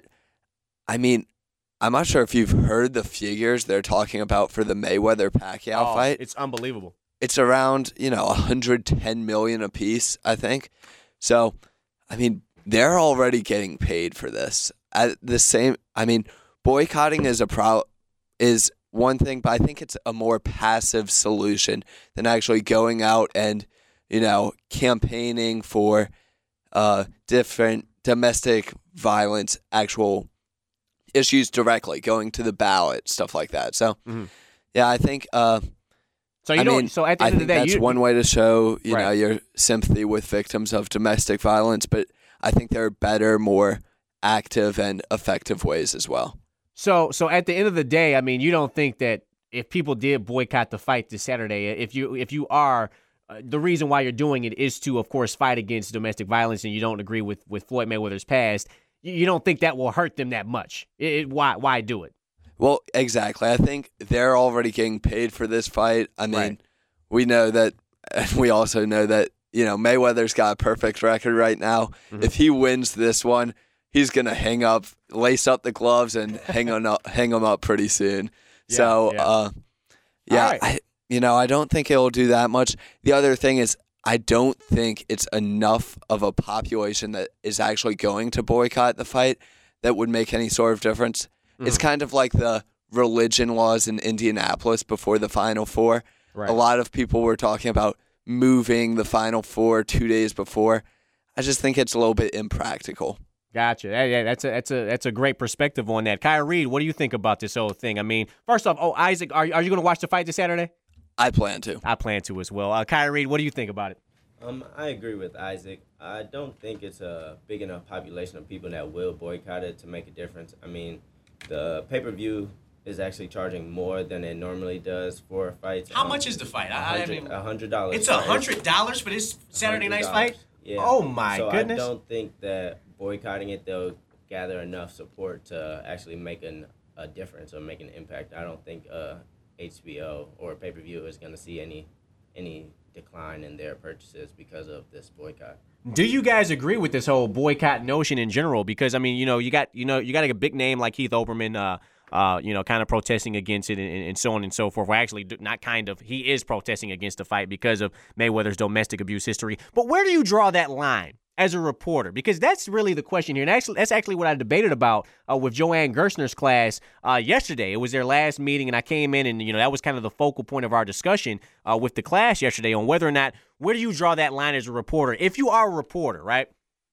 I mean, I'm not sure if you've heard the figures they're talking about for the Mayweather-Pacquiao Oh, fight. it's unbelievable. It's around, you know, one hundred ten million dollars apiece, I think. So, I mean, they're already getting paid for this. At the same, I mean, boycotting is a pro is one thing, but I think it's a more passive solution than actually going out and, you know, campaigning for uh, different domestic violence actual issues directly, going to the ballot, stuff like that. So, Mm-hmm. yeah, I think. Uh, So you I don't. mean, So at the I end of think the day, that's you, one way to show, you Right. know, your sympathy with victims of domestic violence, but I think there are better, more active and effective ways as well. So, so at the end of the day, I mean, you don't think that if people did boycott the fight this Saturday, if you if you are, uh, the reason why you're doing it is to, of course, fight against domestic violence, and you don't agree with, with Floyd Mayweather's past, you, you don't think that will hurt them that much. It, it, why why do it? Well, exactly. I think they're already getting paid for this fight. I mean, Right. we know that, and we also know that, you know, Mayweather's got a perfect record right now. Mm-hmm. If he wins this one, he's going to hang up, lace up the gloves and hang on up, hang them up pretty soon. Yeah, so, yeah. uh, yeah, right. I, you know, I don't think it'll do that much. The other thing is, I don't think it's enough of a population that is actually going to boycott the fight that would make any sort of difference. Mm-hmm. It's kind of like the religion laws in Indianapolis before the Final Four. Right. A lot of people were talking about moving the Final Four two days before. I just think it's a little bit impractical. Gotcha. Yeah, yeah, that's a that's a that's a great perspective on that. Kyrie, what do you think about this whole thing? I mean, first off, oh Isaac, are are you going to watch the fight this Saturday? I plan to. I plan to as well. Uh, Kyrie, what do you think about it? Um, I agree with Isaac. I don't think it's a big enough population of people that will boycott it to make a difference. I mean, the pay-per-view is actually charging more than it normally does for fights. How Um, much is the fight? I, I mean, a hundred dollars. it's a hundred dollars for this Saturday night's fight. Yeah. Oh, my so goodness. I don't think that boycotting it, they'll gather enough support to actually make an, a difference or make an impact. I don't think uh, H B O or pay-per-view is going to see any any decline in their purchases because of this boycott. Do you guys agree with this whole boycott notion in general? Because I mean, you know, you got you know you got a big name like Keith Olbermann, uh, uh, you know, kind of protesting against it and, and so on and so forth. Well, actually, not kind of. He is protesting against the fight because of Mayweather's domestic abuse history. But where do you draw that line? as a reporter? Because that's really the question here. And actually, that's actually what I debated about uh, with Joanne Gerstner's class uh, yesterday. It was their last meeting, and I came in, and you know that was kind of the focal point of our discussion uh, with the class yesterday on whether or not, where do you draw that line as a reporter? If you are a reporter, right,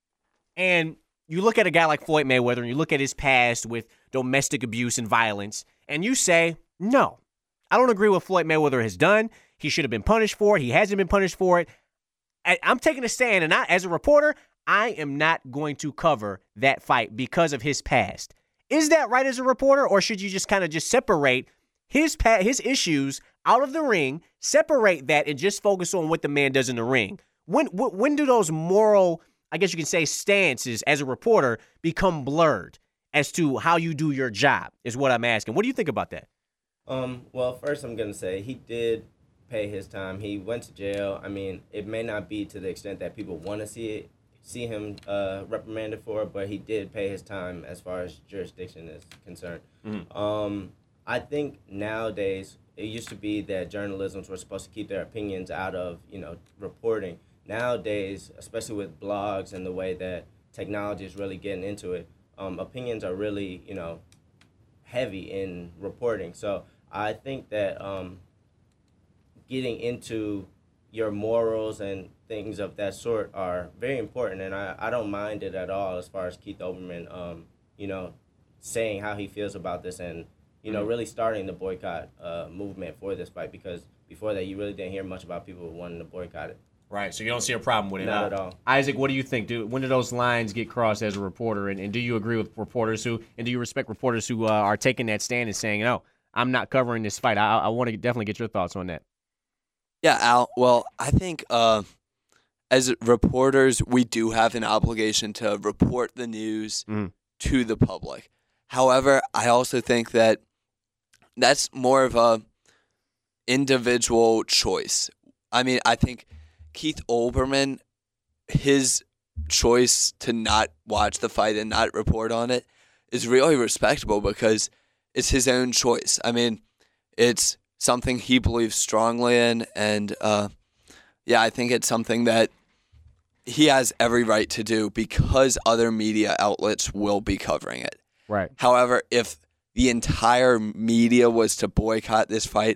and you look at a guy like Floyd Mayweather, and you look at his past with domestic abuse and violence, and you say, no, I don't agree with what Floyd Mayweather has done. He should have been punished for it. He hasn't been punished for it. I'm taking a stand, and I, as a reporter, I am not going to cover that fight because of his past. Is that right as a reporter, or should you just kind of just separate his pa- his issues out of the ring, separate that, and just focus on what the man does in the ring? When when do those moral, I guess you can say, stances as a reporter become blurred as to how you do your job, is what I'm asking. What do you think about that? Um. Well, first I'm going to say he did pay his time. He went to jail. I mean, it may not be to the extent that people want to see it, see him uh, reprimanded for it, but he did pay his time as far as jurisdiction is concerned. Mm-hmm. Um, I think nowadays it used to be that journalisms were supposed to keep their opinions out of, you know, reporting. Nowadays, especially with blogs and the way that technology is really getting into it, um, opinions are really, you know, heavy in reporting. So I think that um, getting into your morals and things of that sort are very important, and I, I don't mind it at all as far as Keith Olbermann, um, you know, saying how he feels about this and, you know, really starting the boycott uh, movement for this fight, because before that you really didn't hear much about people wanting to boycott it. Right, so you don't see a problem with it? Not uh, at all. Isaac, what do you think? Do, when do those lines get crossed as a reporter, and, and do you agree with reporters who, and do you respect reporters who uh, are taking that stand and saying, no, I'm not covering this fight? I, I want to definitely get your thoughts on that. Yeah, Al, well, I think uh, as reporters, we do have an obligation to report the news mm. to the public. However, I also think that that's more of a individual choice. I mean, I think Keith Olbermann, his choice to not watch the fight and not report on it is really respectable because it's his own choice. I mean, it's something he believes strongly in, and uh, yeah, I think it's something that he has every right to do because other media outlets will be covering it. Right. However, if the entire media was to boycott this fight,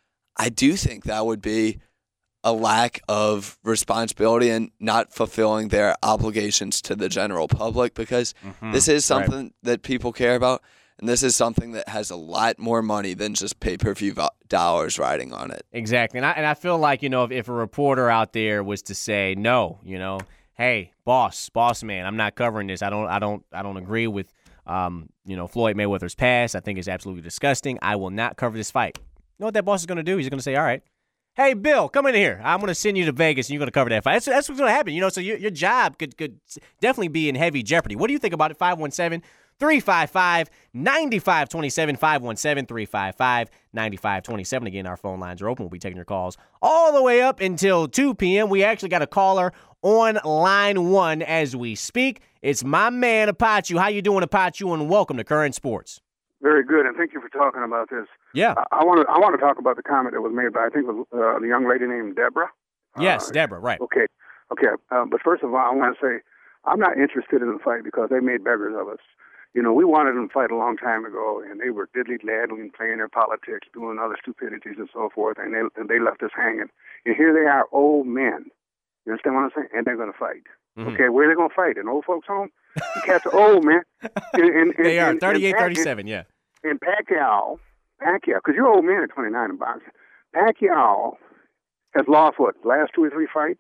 I do think that would be a lack of responsibility and not fulfilling their obligations to the general public, because mm-hmm. this is something right. that people care about. And this is something that has a lot more money than just pay-per-view vo- dollars riding on it. Exactly. And I, and I feel like, you know, if, if a reporter out there was to say, no, you know, hey, boss, boss man, I'm not covering this. I don't I don't, I don't agree with, um, you know, Floyd Mayweather's past. I think it's absolutely disgusting. I will not cover this fight. You know what that boss is going to do? He's going to say, all right, hey, Bill, come in here. I'm going to send you to Vegas, and you're going to cover that fight. That's, that's what's going to happen. You know, so your, your job could, could definitely be in heavy jeopardy. What do you think about it? five one seven, three five five, nine five two seven, five one seven, three five five, nine five two seven. Again, our phone lines are open. We'll be taking your calls all the way up until two p.m. We actually got a caller on line one as we speak. It's my man, Apache. How you doing, Apache? And welcome to Current Sports. Very good, and thank you for talking about this. Yeah. I, I want to I want to talk about the comment that was made by, I think, it was, uh, the young lady named Deborah. Yes, uh, Deborah, right. Okay, okay. Uh, but first of all, I want to say I'm not interested in the fight because they made beggars of us. You know, we wanted them to fight a long time ago, and they were diddly-daddling, playing their politics, doing other stupidities and so forth, and they and they left us hanging. And here they are, old men. You understand what I'm saying? And they're going to fight. Mm-hmm. Okay, where are they going to fight? In old folks' home? You cats are old, man. And, and, and, they are, and, thirty-eight thirty-seven, yeah. And Pacquiao, Pacquiao, because you're old man at twenty-nine in boxing. Pacquiao has lost, what, last two or three fights?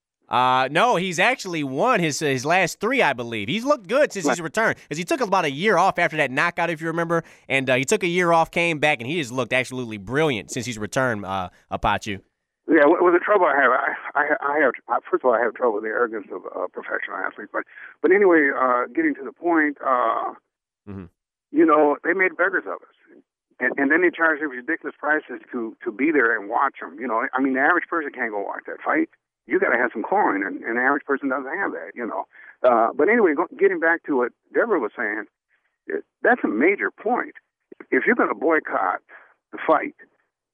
Uh, no, he's actually won his his last three, I believe. He's looked good since he's returned, because he took about a year off after that knockout, if you remember, and uh, he took a year off, came back, and he has looked absolutely brilliant since he's returned, uh, Apache. Yeah, well, the trouble I have, I, I, I have, first of all, I have trouble with the arrogance of uh, professional athletes, but, but anyway, uh, getting to the point, uh, mm-hmm. you know, they made beggars of us. And, and then they charge these ridiculous prices to, to be there and watch them. You know, I mean, the average person can't go watch that fight. You got to have some coin, and, and the average person doesn't have that, you know. Uh, but anyway, go, getting back to what Deborah was saying, it, that's a major point. If you're going to boycott the fight,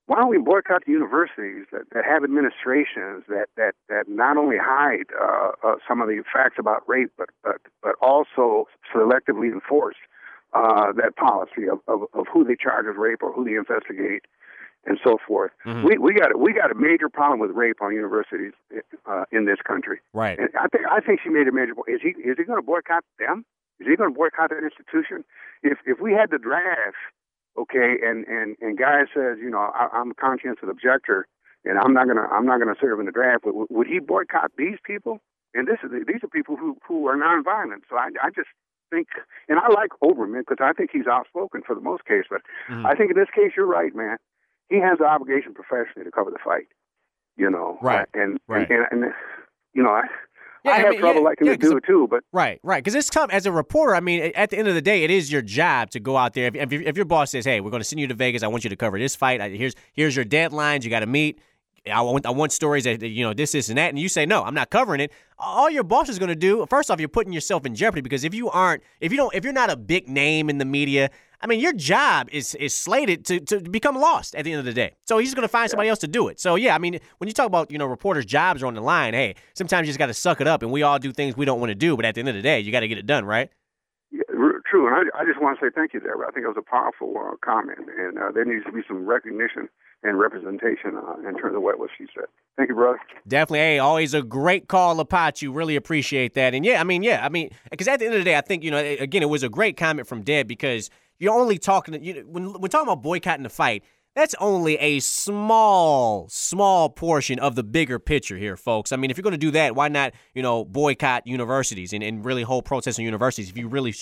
why don't we boycott the universities that, that have administrations that, that, that not only hide uh, uh, some of the facts about rape, but but, but also selectively enforce uh, that policy of, of, of who they charge as rape or who they investigate and so forth. Mm-hmm. We we got we got a major problem with rape on universities uh, in this country. Right. And I think I think she made a major. Is he is he going to boycott them? Is he going to boycott that institution? If if we had the draft. Okay, and, and, and Guy says, you know, I, I'm a conscientious objector, and I'm not gonna I'm not gonna serve in the draft. But w- would he boycott these people? And this is these are people who, who are nonviolent. So I I just think, and I like Oberman because I think he's outspoken for the most case. But mm. I think in this case, you're right, man. He has the obligation professionally to cover the fight. You know, right? Uh, and, right. and, and and you know, I. Yeah, I have I mean, trouble yeah, liking yeah, to do it too, but right, right, because it's tough as a reporter. I mean, at the end of the day, it is your job to go out there. If, if, if your boss says, "Hey, we're going to send you to Vegas. I want you to cover this fight. Here's here's your deadlines. You got to meet. I want I want stories that you know this, this, and that." And you say, "No, I'm not covering it." All your boss is going to do, first off, you're putting yourself in jeopardy because if you aren't, if you don't, if you're not a big name in the media. I mean, your job is is slated to, to become lost at the end of the day. So he's going to find somebody else to do it. So, yeah, I mean, when you talk about, you know, reporters' jobs are on the line, hey, sometimes you just got to suck it up, and we all do things we don't want to do. But at the end of the day, you got to get it done, right? Yeah, true. And I, I just want to say thank you there. I think it was a powerful uh, comment, and uh, there needs to be some recognition and representation uh, in terms of what, what she said. Thank you, brother. Definitely. Hey, always a great call, Lapachu. Really appreciate that. And, yeah, I mean, yeah, I mean, because at the end of the day, I think, you know, again, it was a great comment from Deb because – you're only talking, you know, when we're talking about boycotting the fight, that's only a small, small portion of the bigger picture here, folks. I mean, if you're going to do that, why not, you know, boycott universities and, and really hold protests in universities if you really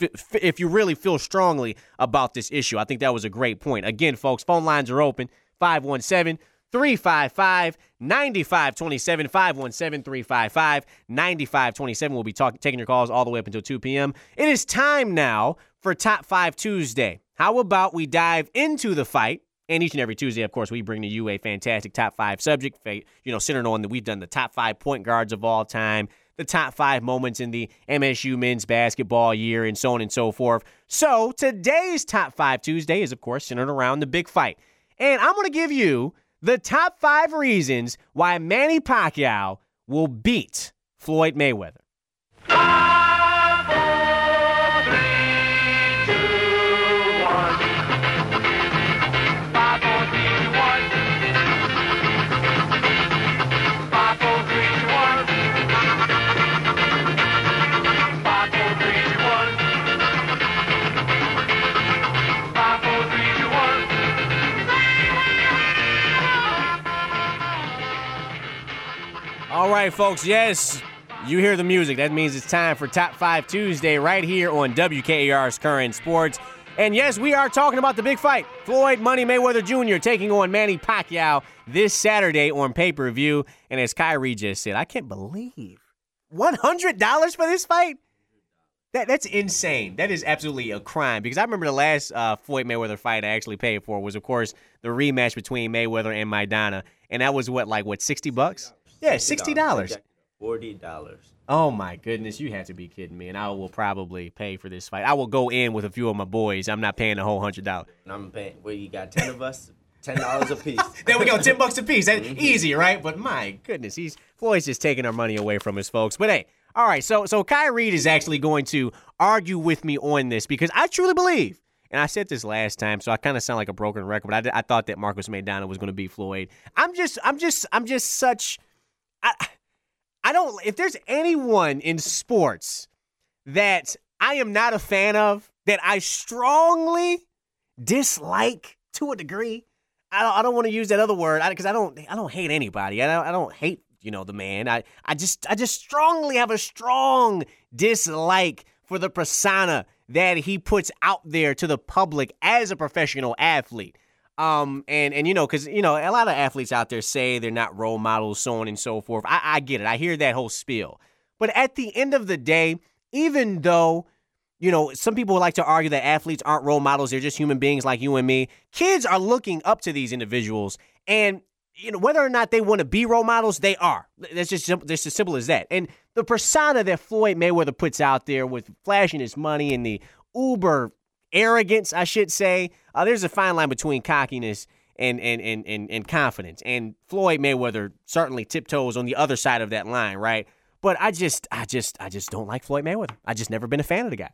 if you really feel strongly about this issue? I think that was a great point. Again, folks, phone lines are open, five one seven, three five five, nine five two seven, five one seven, three five five, nine five two seven. We'll be talk- taking your calls all the way up until two p.m. It is time now for Top five Tuesday. How about we dive into the fight? And each and every Tuesday, of course, we bring to you a fantastic top five subject, you know, centered on that we've done the top five point guards of all time, the top five moments in the M S U men's basketball year, and so on and so forth. So today's Top five Tuesday is, of course, centered around the big fight. And I'm going to give you the top five reasons why Manny Pacquiao will beat Floyd Mayweather. All right, folks, yes, you hear the music. That means it's time for Top five Tuesday right here on W K A R's Current Sports. And yes, we are talking about the big fight. Floyd Money Mayweather Junior taking on Manny Pacquiao this Saturday on pay-per-view. And as Kyrie just said, I can't believe one hundred dollars for this fight? That That's insane. That is absolutely a crime because I remember the last uh, Floyd Mayweather fight I actually paid for was, of course, the rematch between Mayweather and Maidana. And that was what, like, what, sixty bucks? Yeah, sixty dollars. forty dollars. Oh, my goodness. You have to be kidding me. And I will probably pay for this fight. I will go in with a few of my boys. I'm not paying the whole one hundred dollars. And I'm paying, well, you got ten of us, ten dollars a piece. There we go, ten bucks a piece. That's easy, right? But my goodness, he's Floyd's just taking our money away from us, folks. But hey, all right, so so Kyrie is actually going to argue with me on this because I truly believe, and I said this last time, so I kind of sound like a broken record, but I, did, I thought that Marcus Maidana was going to beat Floyd. I'm just, I'm just, I'm just such... I, I don't, if there's anyone in sports that I am not a fan of, that I strongly dislike to a degree, I don't, I don't want to use that other word because I, I don't, I don't hate anybody. I don't, I don't hate, you know, the man. I, I just, I just strongly have a strong dislike for the persona that he puts out there to the public as a professional athlete. Um, and, and, you know, cause, you know, a lot of athletes out there say they're not role models, so on and so forth. I, I get it. I hear that whole spiel, but at the end of the day, even though, you know, some people like to argue that athletes aren't role models, they're just human beings like you and me. Kids are looking up to these individuals and, you know, whether or not they want to be role models, they are. That's just simple, that's as simple as that. And the persona that Floyd Mayweather puts out there with flashing his money and the uber arrogance, I should say. Uh, there's a fine line between cockiness and and and and, and confidence. And Floyd Mayweather certainly tiptoes on the other side of that line, right? But I just, I just, I just don't like Floyd Mayweather. I just never been a fan of the guy.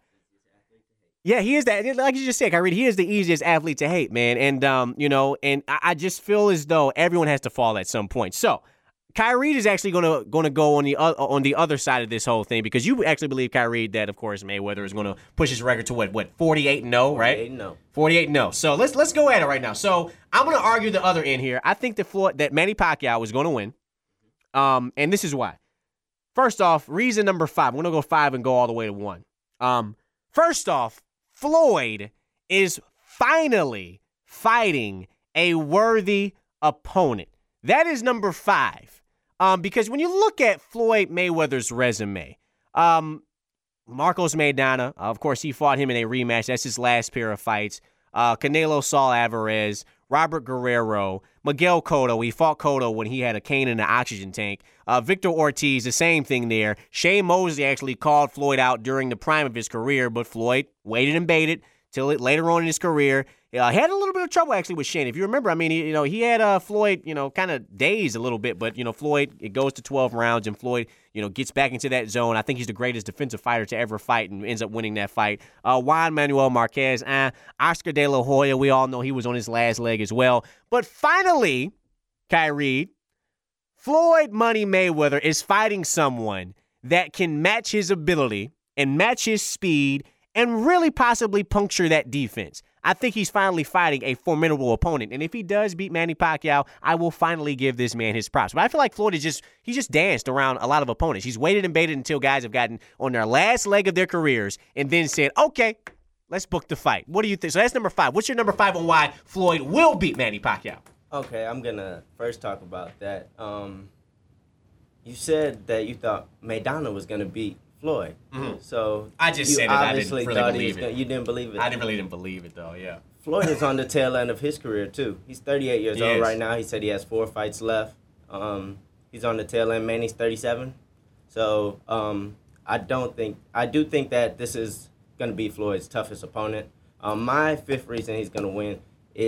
Yeah, he is that. Like you just said, Kyrie, he is the easiest athlete to hate, man. And um, you know, and I, I just feel as though everyone has to fall at some point. So, Kyrie is actually gonna gonna go on the uh, on the other side of this whole thing because you actually believe, Kyrie, that of course Mayweather is gonna push his record to what what forty-eight and oh, right? forty-eight and oh. forty-eight and oh. So let's let's go at it right now. So I'm gonna argue the other end here. I think that Floyd that Manny Pacquiao is gonna win. Um, and this is why. First off, reason number five. I'm gonna go five and go all the way to one. Um, first off, Floyd is finally fighting a worthy opponent. That is number five. Um, because when you look at Floyd Mayweather's resume, um, Marcos Maidana, uh, of course, he fought him in a rematch. That's his last pair of fights. Uh, Canelo Saul Alvarez, Robert Guerrero, Miguel Cotto. He fought Cotto when he had a cane in an oxygen tank. Uh, Victor Ortiz, the same thing there. Shane Mosley actually called Floyd out during the prime of his career, but Floyd waited and baited till it, later on in his career. Uh, he had a little bit of trouble actually with Shane. If you remember, I mean, he, you know, he had uh, Floyd, you know, kind of dazed a little bit, but you know, Floyd, it goes to twelve rounds, and Floyd, you know, gets back into that zone. I think he's the greatest defensive fighter to ever fight, and ends up winning that fight. Uh, Juan Manuel Marquez, uh, Oscar De La Hoya, we all know he was on his last leg as well. But finally, Kyrie, Floyd Money Mayweather is fighting someone that can match his ability and match his speed and really possibly puncture that defense. I think he's finally fighting a formidable opponent. And if he does beat Manny Pacquiao, I will finally give this man his props. But I feel like Floyd is just, he just danced around a lot of opponents. He's waited and baited until guys have gotten on their last leg of their careers and then said, okay, let's book the fight. What do you think? So that's number five. What's your number five on why Floyd will beat Manny Pacquiao? Okay, I'm going to first talk about that. Um, you said that you thought Maidana was going to beat Floyd. Mm-hmm. So I just you said it. I didn't obviously really thought believe he was it. Gonna, you didn't believe it. I didn't really didn't believe it though. Yeah. Floyd is on the tail end of his career too. He's thirty-eight years He old is. right now. He said he has four fights left. Um, he's on the tail end. Manny's thirty-seven. So um, I don't think I do think that this is going to be Floyd's toughest opponent. Um, my fifth reason he's going to win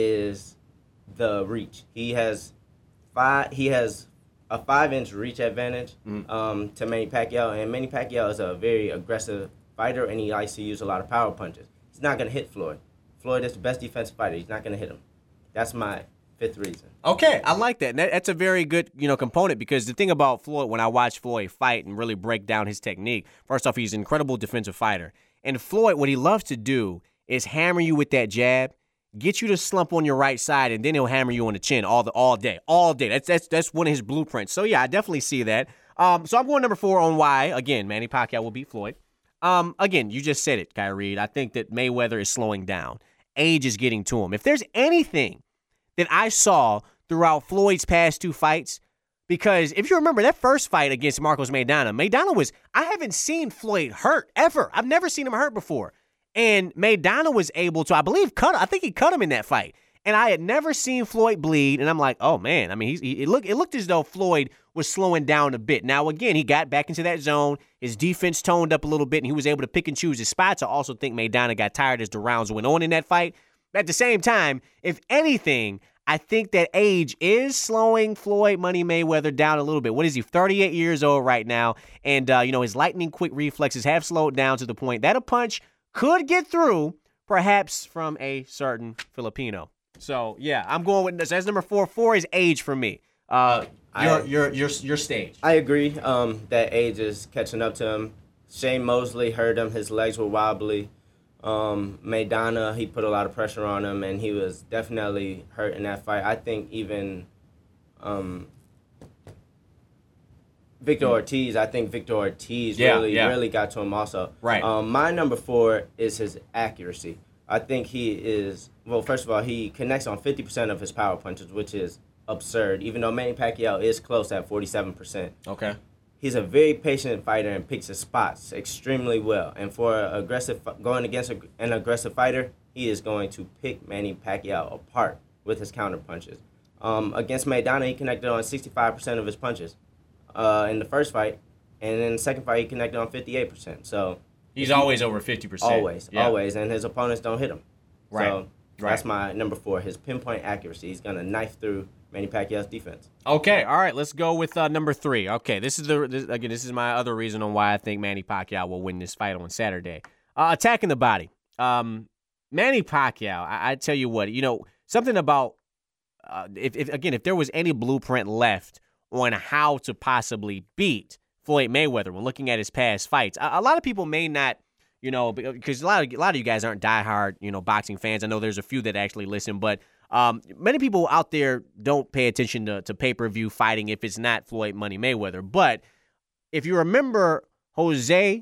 is the reach. He has five. He has. a five-inch reach advantage Mm-hmm. um, to Manny Pacquiao, and Manny Pacquiao is a very aggressive fighter, and he likes to use a lot of power punches. He's not going to hit Floyd. Floyd is the best defensive fighter. He's not going to hit him. That's my fifth reason. Okay, I like that. And that. That's a very good, you know, component because the thing about Floyd, when I watch Floyd fight and really break down his technique, first off, he's an incredible defensive fighter. And Floyd, what he loves to do is hammer you with that jab, get you to slump on your right side, and then he'll hammer you on the chin all the all day, all day. That's that's that's one of his blueprints. So yeah, I definitely see that. Um, so I'm going number four on why again Manny Pacquiao will beat Floyd. Um, again, you just said it, Kyrie. I think that Mayweather is slowing down. Age is getting to him. If there's anything that I saw throughout Floyd's past two fights, because if you remember that first fight against Marcos Maidana, Maidana was I haven't seen Floyd hurt ever. I've never seen him hurt before. And Maidana was able to, I believe, cut. I think he cut him in that fight. And I had never seen Floyd bleed. And I'm like, oh man. I mean, he's, he, it looked it looked as though Floyd was slowing down a bit. Now again, he got back into that zone. His defense toned up a little bit, and he was able to pick and choose his spots. I also think Maidana got tired as the rounds went on in that fight. But at the same time, if anything, I think that age is slowing Floyd Money Mayweather down a little bit. What is he? thirty-eight years old right now, and uh, you know his lightning quick reflexes have slowed down to the point that a punch could get through, perhaps from a certain Filipino. So yeah, I'm going with this. That's number four. Four is age for me. Uh, your your your your stage. I agree um, that age is catching up to him. Shane Mosley hurt him. His legs were wobbly. Um, Maidana, he put a lot of pressure on him, and he was definitely hurt in that fight. I think even um, Victor Ortiz, I think Victor Ortiz Yeah, really, yeah. really got to him also. Right. Um, my number four is his accuracy. I think he is, well, first of all, he connects on fifty percent of his power punches, which is absurd, even though Manny Pacquiao is close at forty-seven percent. Okay. He's a very patient fighter and picks his spots extremely well. And for a aggressive going against a, an aggressive fighter, he is going to pick Manny Pacquiao apart with his counter punches. Um, against Maidana, he connected on sixty-five percent of his punches uh, in the first fight, and in the second fight, he connected on fifty-eight percent. So he's always over fifty percent. always, Yeah. always, and his opponents don't hit him. Right. So Right. That's my number four, his pinpoint accuracy. He's going to knife through Manny Pacquiao's defense. Okay, all right, let's go with uh, number three. Okay, this is the this, again, this is my other reason on why I think Manny Pacquiao will win this fight on Saturday. Uh, attacking the body. Um, Manny Pacquiao, I, I tell you what, you know, something about, uh, if, if again, if there was any blueprint left on how to possibly beat Floyd Mayweather when looking at his past fights, a, a lot of people may not, you know, because a lot of a lot of you guys aren't diehard, you know, boxing fans. I know there's a few that actually listen, but um, many people out there don't pay attention to, to pay-per-view fighting if it's not Floyd Money Mayweather. But if you remember Jose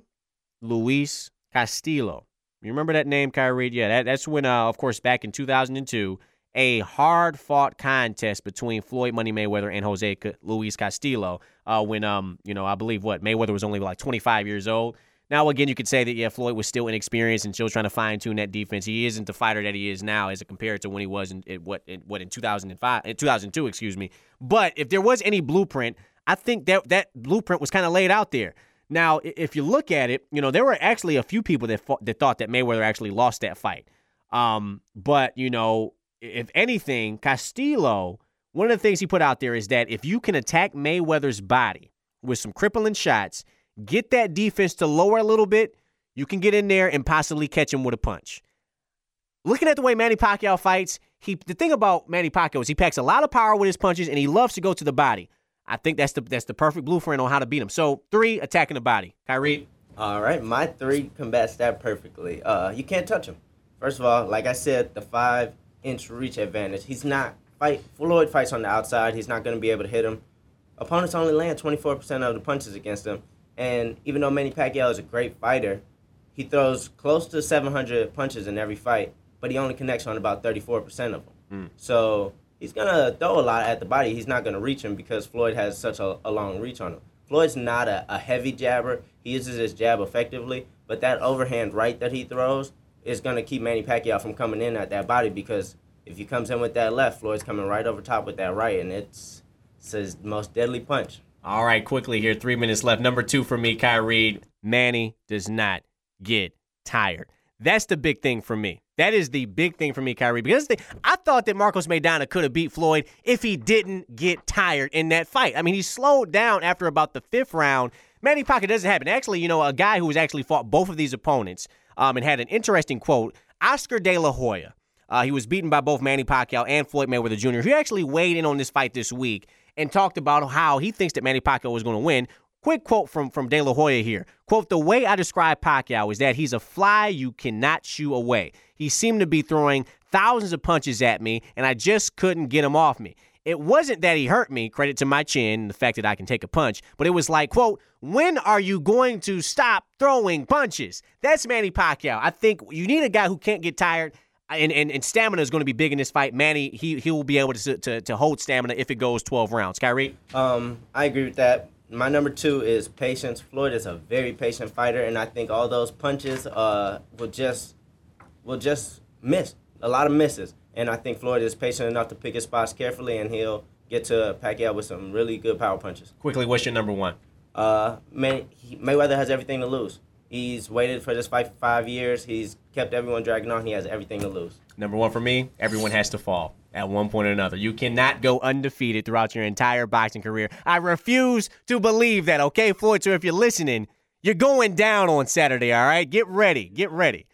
Luis Castillo, you remember that name, Kyrie? Yeah, that, that's when, uh, of course, back in two thousand two, a hard-fought contest between Floyd Money Mayweather and Jose Luis Castillo uh, when, um, you know, I believe, what, Mayweather was only like twenty-five years old. Now, again, you could say that, yeah, Floyd was still inexperienced and still trying to fine-tune that defense. He isn't the fighter that he is now as compared to when he was in, in what, in, what, in two thousand five, in two thousand two, excuse me. But if there was any blueprint, I think that that blueprint was kind of laid out there. Now, if you look at it, you know, there were actually a few people that fought, that thought that Mayweather actually lost that fight. Um, but, you know, if anything, Castillo, one of the things he put out there is that if you can attack Mayweather's body with some crippling shots, get that defense to lower a little bit, you can get in there and possibly catch him with a punch. Looking at the way Manny Pacquiao fights, he the thing about Manny Pacquiao is he packs a lot of power with his punches, and he loves to go to the body. I think that's the that's the perfect blueprint on how to beat him. So, three, attacking the body. Kyrie? All right, my three combats that perfectly. Uh, you can't touch him. First of all, like I said, the five-inch reach advantage. He's not fight. Floyd fights on the outside. He's not going to be able to hit him. Opponents only land twenty-four percent of the punches against him. And even though Manny Pacquiao is a great fighter, he throws close to seven hundred punches in every fight, but he only connects on about thirty-four percent of them. Mm. So he's going to throw a lot at the body. He's not going to reach him because Floyd has such a, a long reach on him. Floyd's not a, a heavy jabber. He uses his jab effectively, but that overhand right that he throws is going to keep Manny Pacquiao from coming in at that body because if he comes in with that left, Floyd's coming right over top with that right, and it's, it's his most deadly punch. All right, quickly here, three minutes left. Number two for me, Kyrie, Manny does not get tired. That's the big thing for me. That is the big thing for me, Kyrie, because the, I thought that Marcos Maidana could have beat Floyd if he didn't get tired in that fight. I mean, he slowed down after about the fifth round. Manny Pacquiao doesn't happen. Actually, you know, a guy who has actually fought both of these opponents um, and had an interesting quote, Oscar De La Hoya. Uh, he was beaten by both Manny Pacquiao and Floyd Mayweather Junior He actually weighed in on this fight this week and talked about how he thinks that Manny Pacquiao was going to win. Quick quote from, from De La Hoya here. Quote, the way I describe Pacquiao is that he's a fly you cannot shoo away. He seemed to be throwing thousands of punches at me, and I just couldn't get him off me. It wasn't that he hurt me, credit to my chin and the fact that I can take a punch, but it was like, quote, when are you going to stop throwing punches? That's Manny Pacquiao. I think you need a guy who can't get tired. And, and and stamina is going to be big in this fight. Manny, he he will be able to to, to hold stamina if it goes twelve rounds. Kyrie? Um, I agree with that. My number two is patience. Floyd is a very patient fighter, and I think all those punches uh will just will just miss. A lot of misses. And I think Floyd is patient enough to pick his spots carefully, and he'll get to Pacquiao with some really good power punches. Quickly, what's your number one? Uh, May, he, Mayweather has everything to lose. He's waited for this fight for five years. He's kept everyone dragging on. He has everything to lose. Number one for me, everyone has to fall at one point or another. You cannot go undefeated throughout your entire boxing career. I refuse to believe that, okay, Floyd? So if you're listening, you're going down on Saturday, all right? Get ready. Get ready.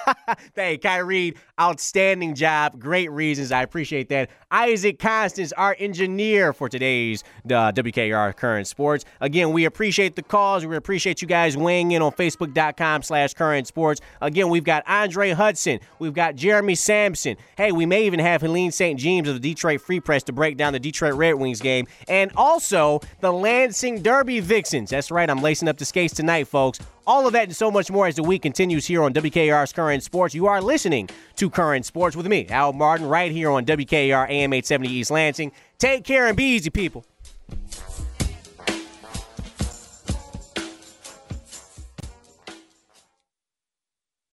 Hey, Kyrie, outstanding job. Great reasons. I appreciate that. Isaac Constance, our engineer for today's uh, W K R Current Sports. Again, we appreciate the calls. We appreciate you guys weighing in on Facebook.com slash Current Sports. Again, we've got Andre Hudson. We've got Jeremy Sampson. Hey, we may even have Helene Saint James of the Detroit Free Press to break down the Detroit Red Wings game. And also the Lansing Derby Vixens. That's right. I'm lacing up the skates tonight, folks. All of that and so much more as the week continues here on W K R's Current Sports. You are listening to Current Sports with me, Al Martin, right here on W K R A M eight seventy East Lansing. Take care and be easy, people.